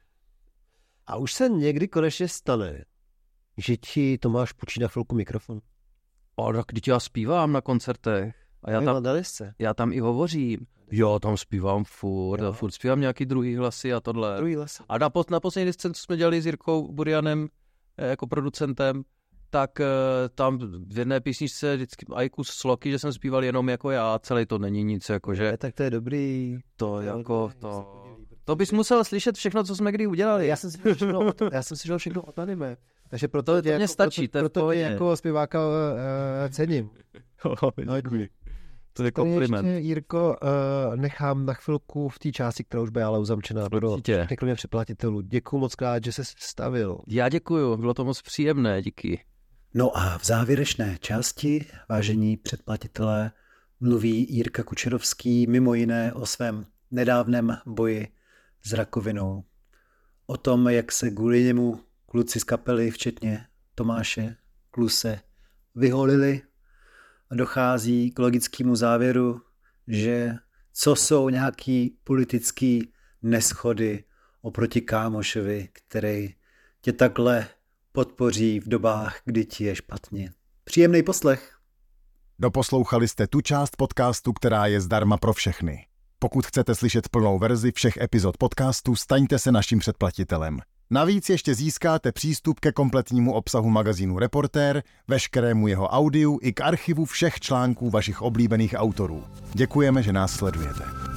[SPEAKER 2] A už se někdy konečně stane, že ti Tomáš půjčí na chvilku mikrofon?
[SPEAKER 3] O, tak když já zpívám na koncertech. A já tam, já tam i hovořím. Jo, tam zpívám furt. Jo. Furt zpívám nějaký druhý hlasy a tohle.
[SPEAKER 2] Druhý hlasy.
[SPEAKER 3] A na, na poslední desce, co jsme dělali s Jirkou Burianem jako producentem, tak tam v jedné písničce vždycky aj kus sloky, že jsem zpíval jenom jako já. Celý to není nic, jakože.
[SPEAKER 2] Tak to je dobrý.
[SPEAKER 3] To jako to... To bys musel slyšet všechno, co jsme kdy udělali.
[SPEAKER 2] Já jsem si všechno od, já jsem si žil všechno od anime. Takže proto to,
[SPEAKER 3] to mě
[SPEAKER 2] jako,
[SPEAKER 3] stačí.
[SPEAKER 2] Proto, proto je jako zpěváka uh, cením.
[SPEAKER 3] No, to je kompliment.
[SPEAKER 2] Ještě, Jirko, uh, nechám na chvilku v té části, která už byla ale uzamčená.
[SPEAKER 3] Určitě.
[SPEAKER 2] Kromě přeplatitelů. Děkuju moc krát, že jsi stavil.
[SPEAKER 3] Já děkuju, bylo to moc příjemné, díky.
[SPEAKER 4] No a v závěrečné části, vážení předplatitelé, mluví Jirka Kučerovský mimo jiné o svém nedávném boji s rakovinou. O tom, jak se kvůli němu kluci z kapely, včetně Tomáše Kluse, vyholili a dochází k logickému závěru, že co jsou nějaký politický neschody oproti kámošovi, který tě takhle podpoří v dobách, kdy ti je špatně. Příjemný poslech.
[SPEAKER 5] Doposlouchali jste tu část podcastu, která je zdarma pro všechny. Pokud chcete slyšet plnou verzi všech epizod podcastu, staňte se naším předplatitelem. Navíc ještě získáte přístup ke kompletnímu obsahu magazínu Reportér, veškerému jeho audiu i k archivu všech článků vašich oblíbených autorů. Děkujeme, že nás sledujete.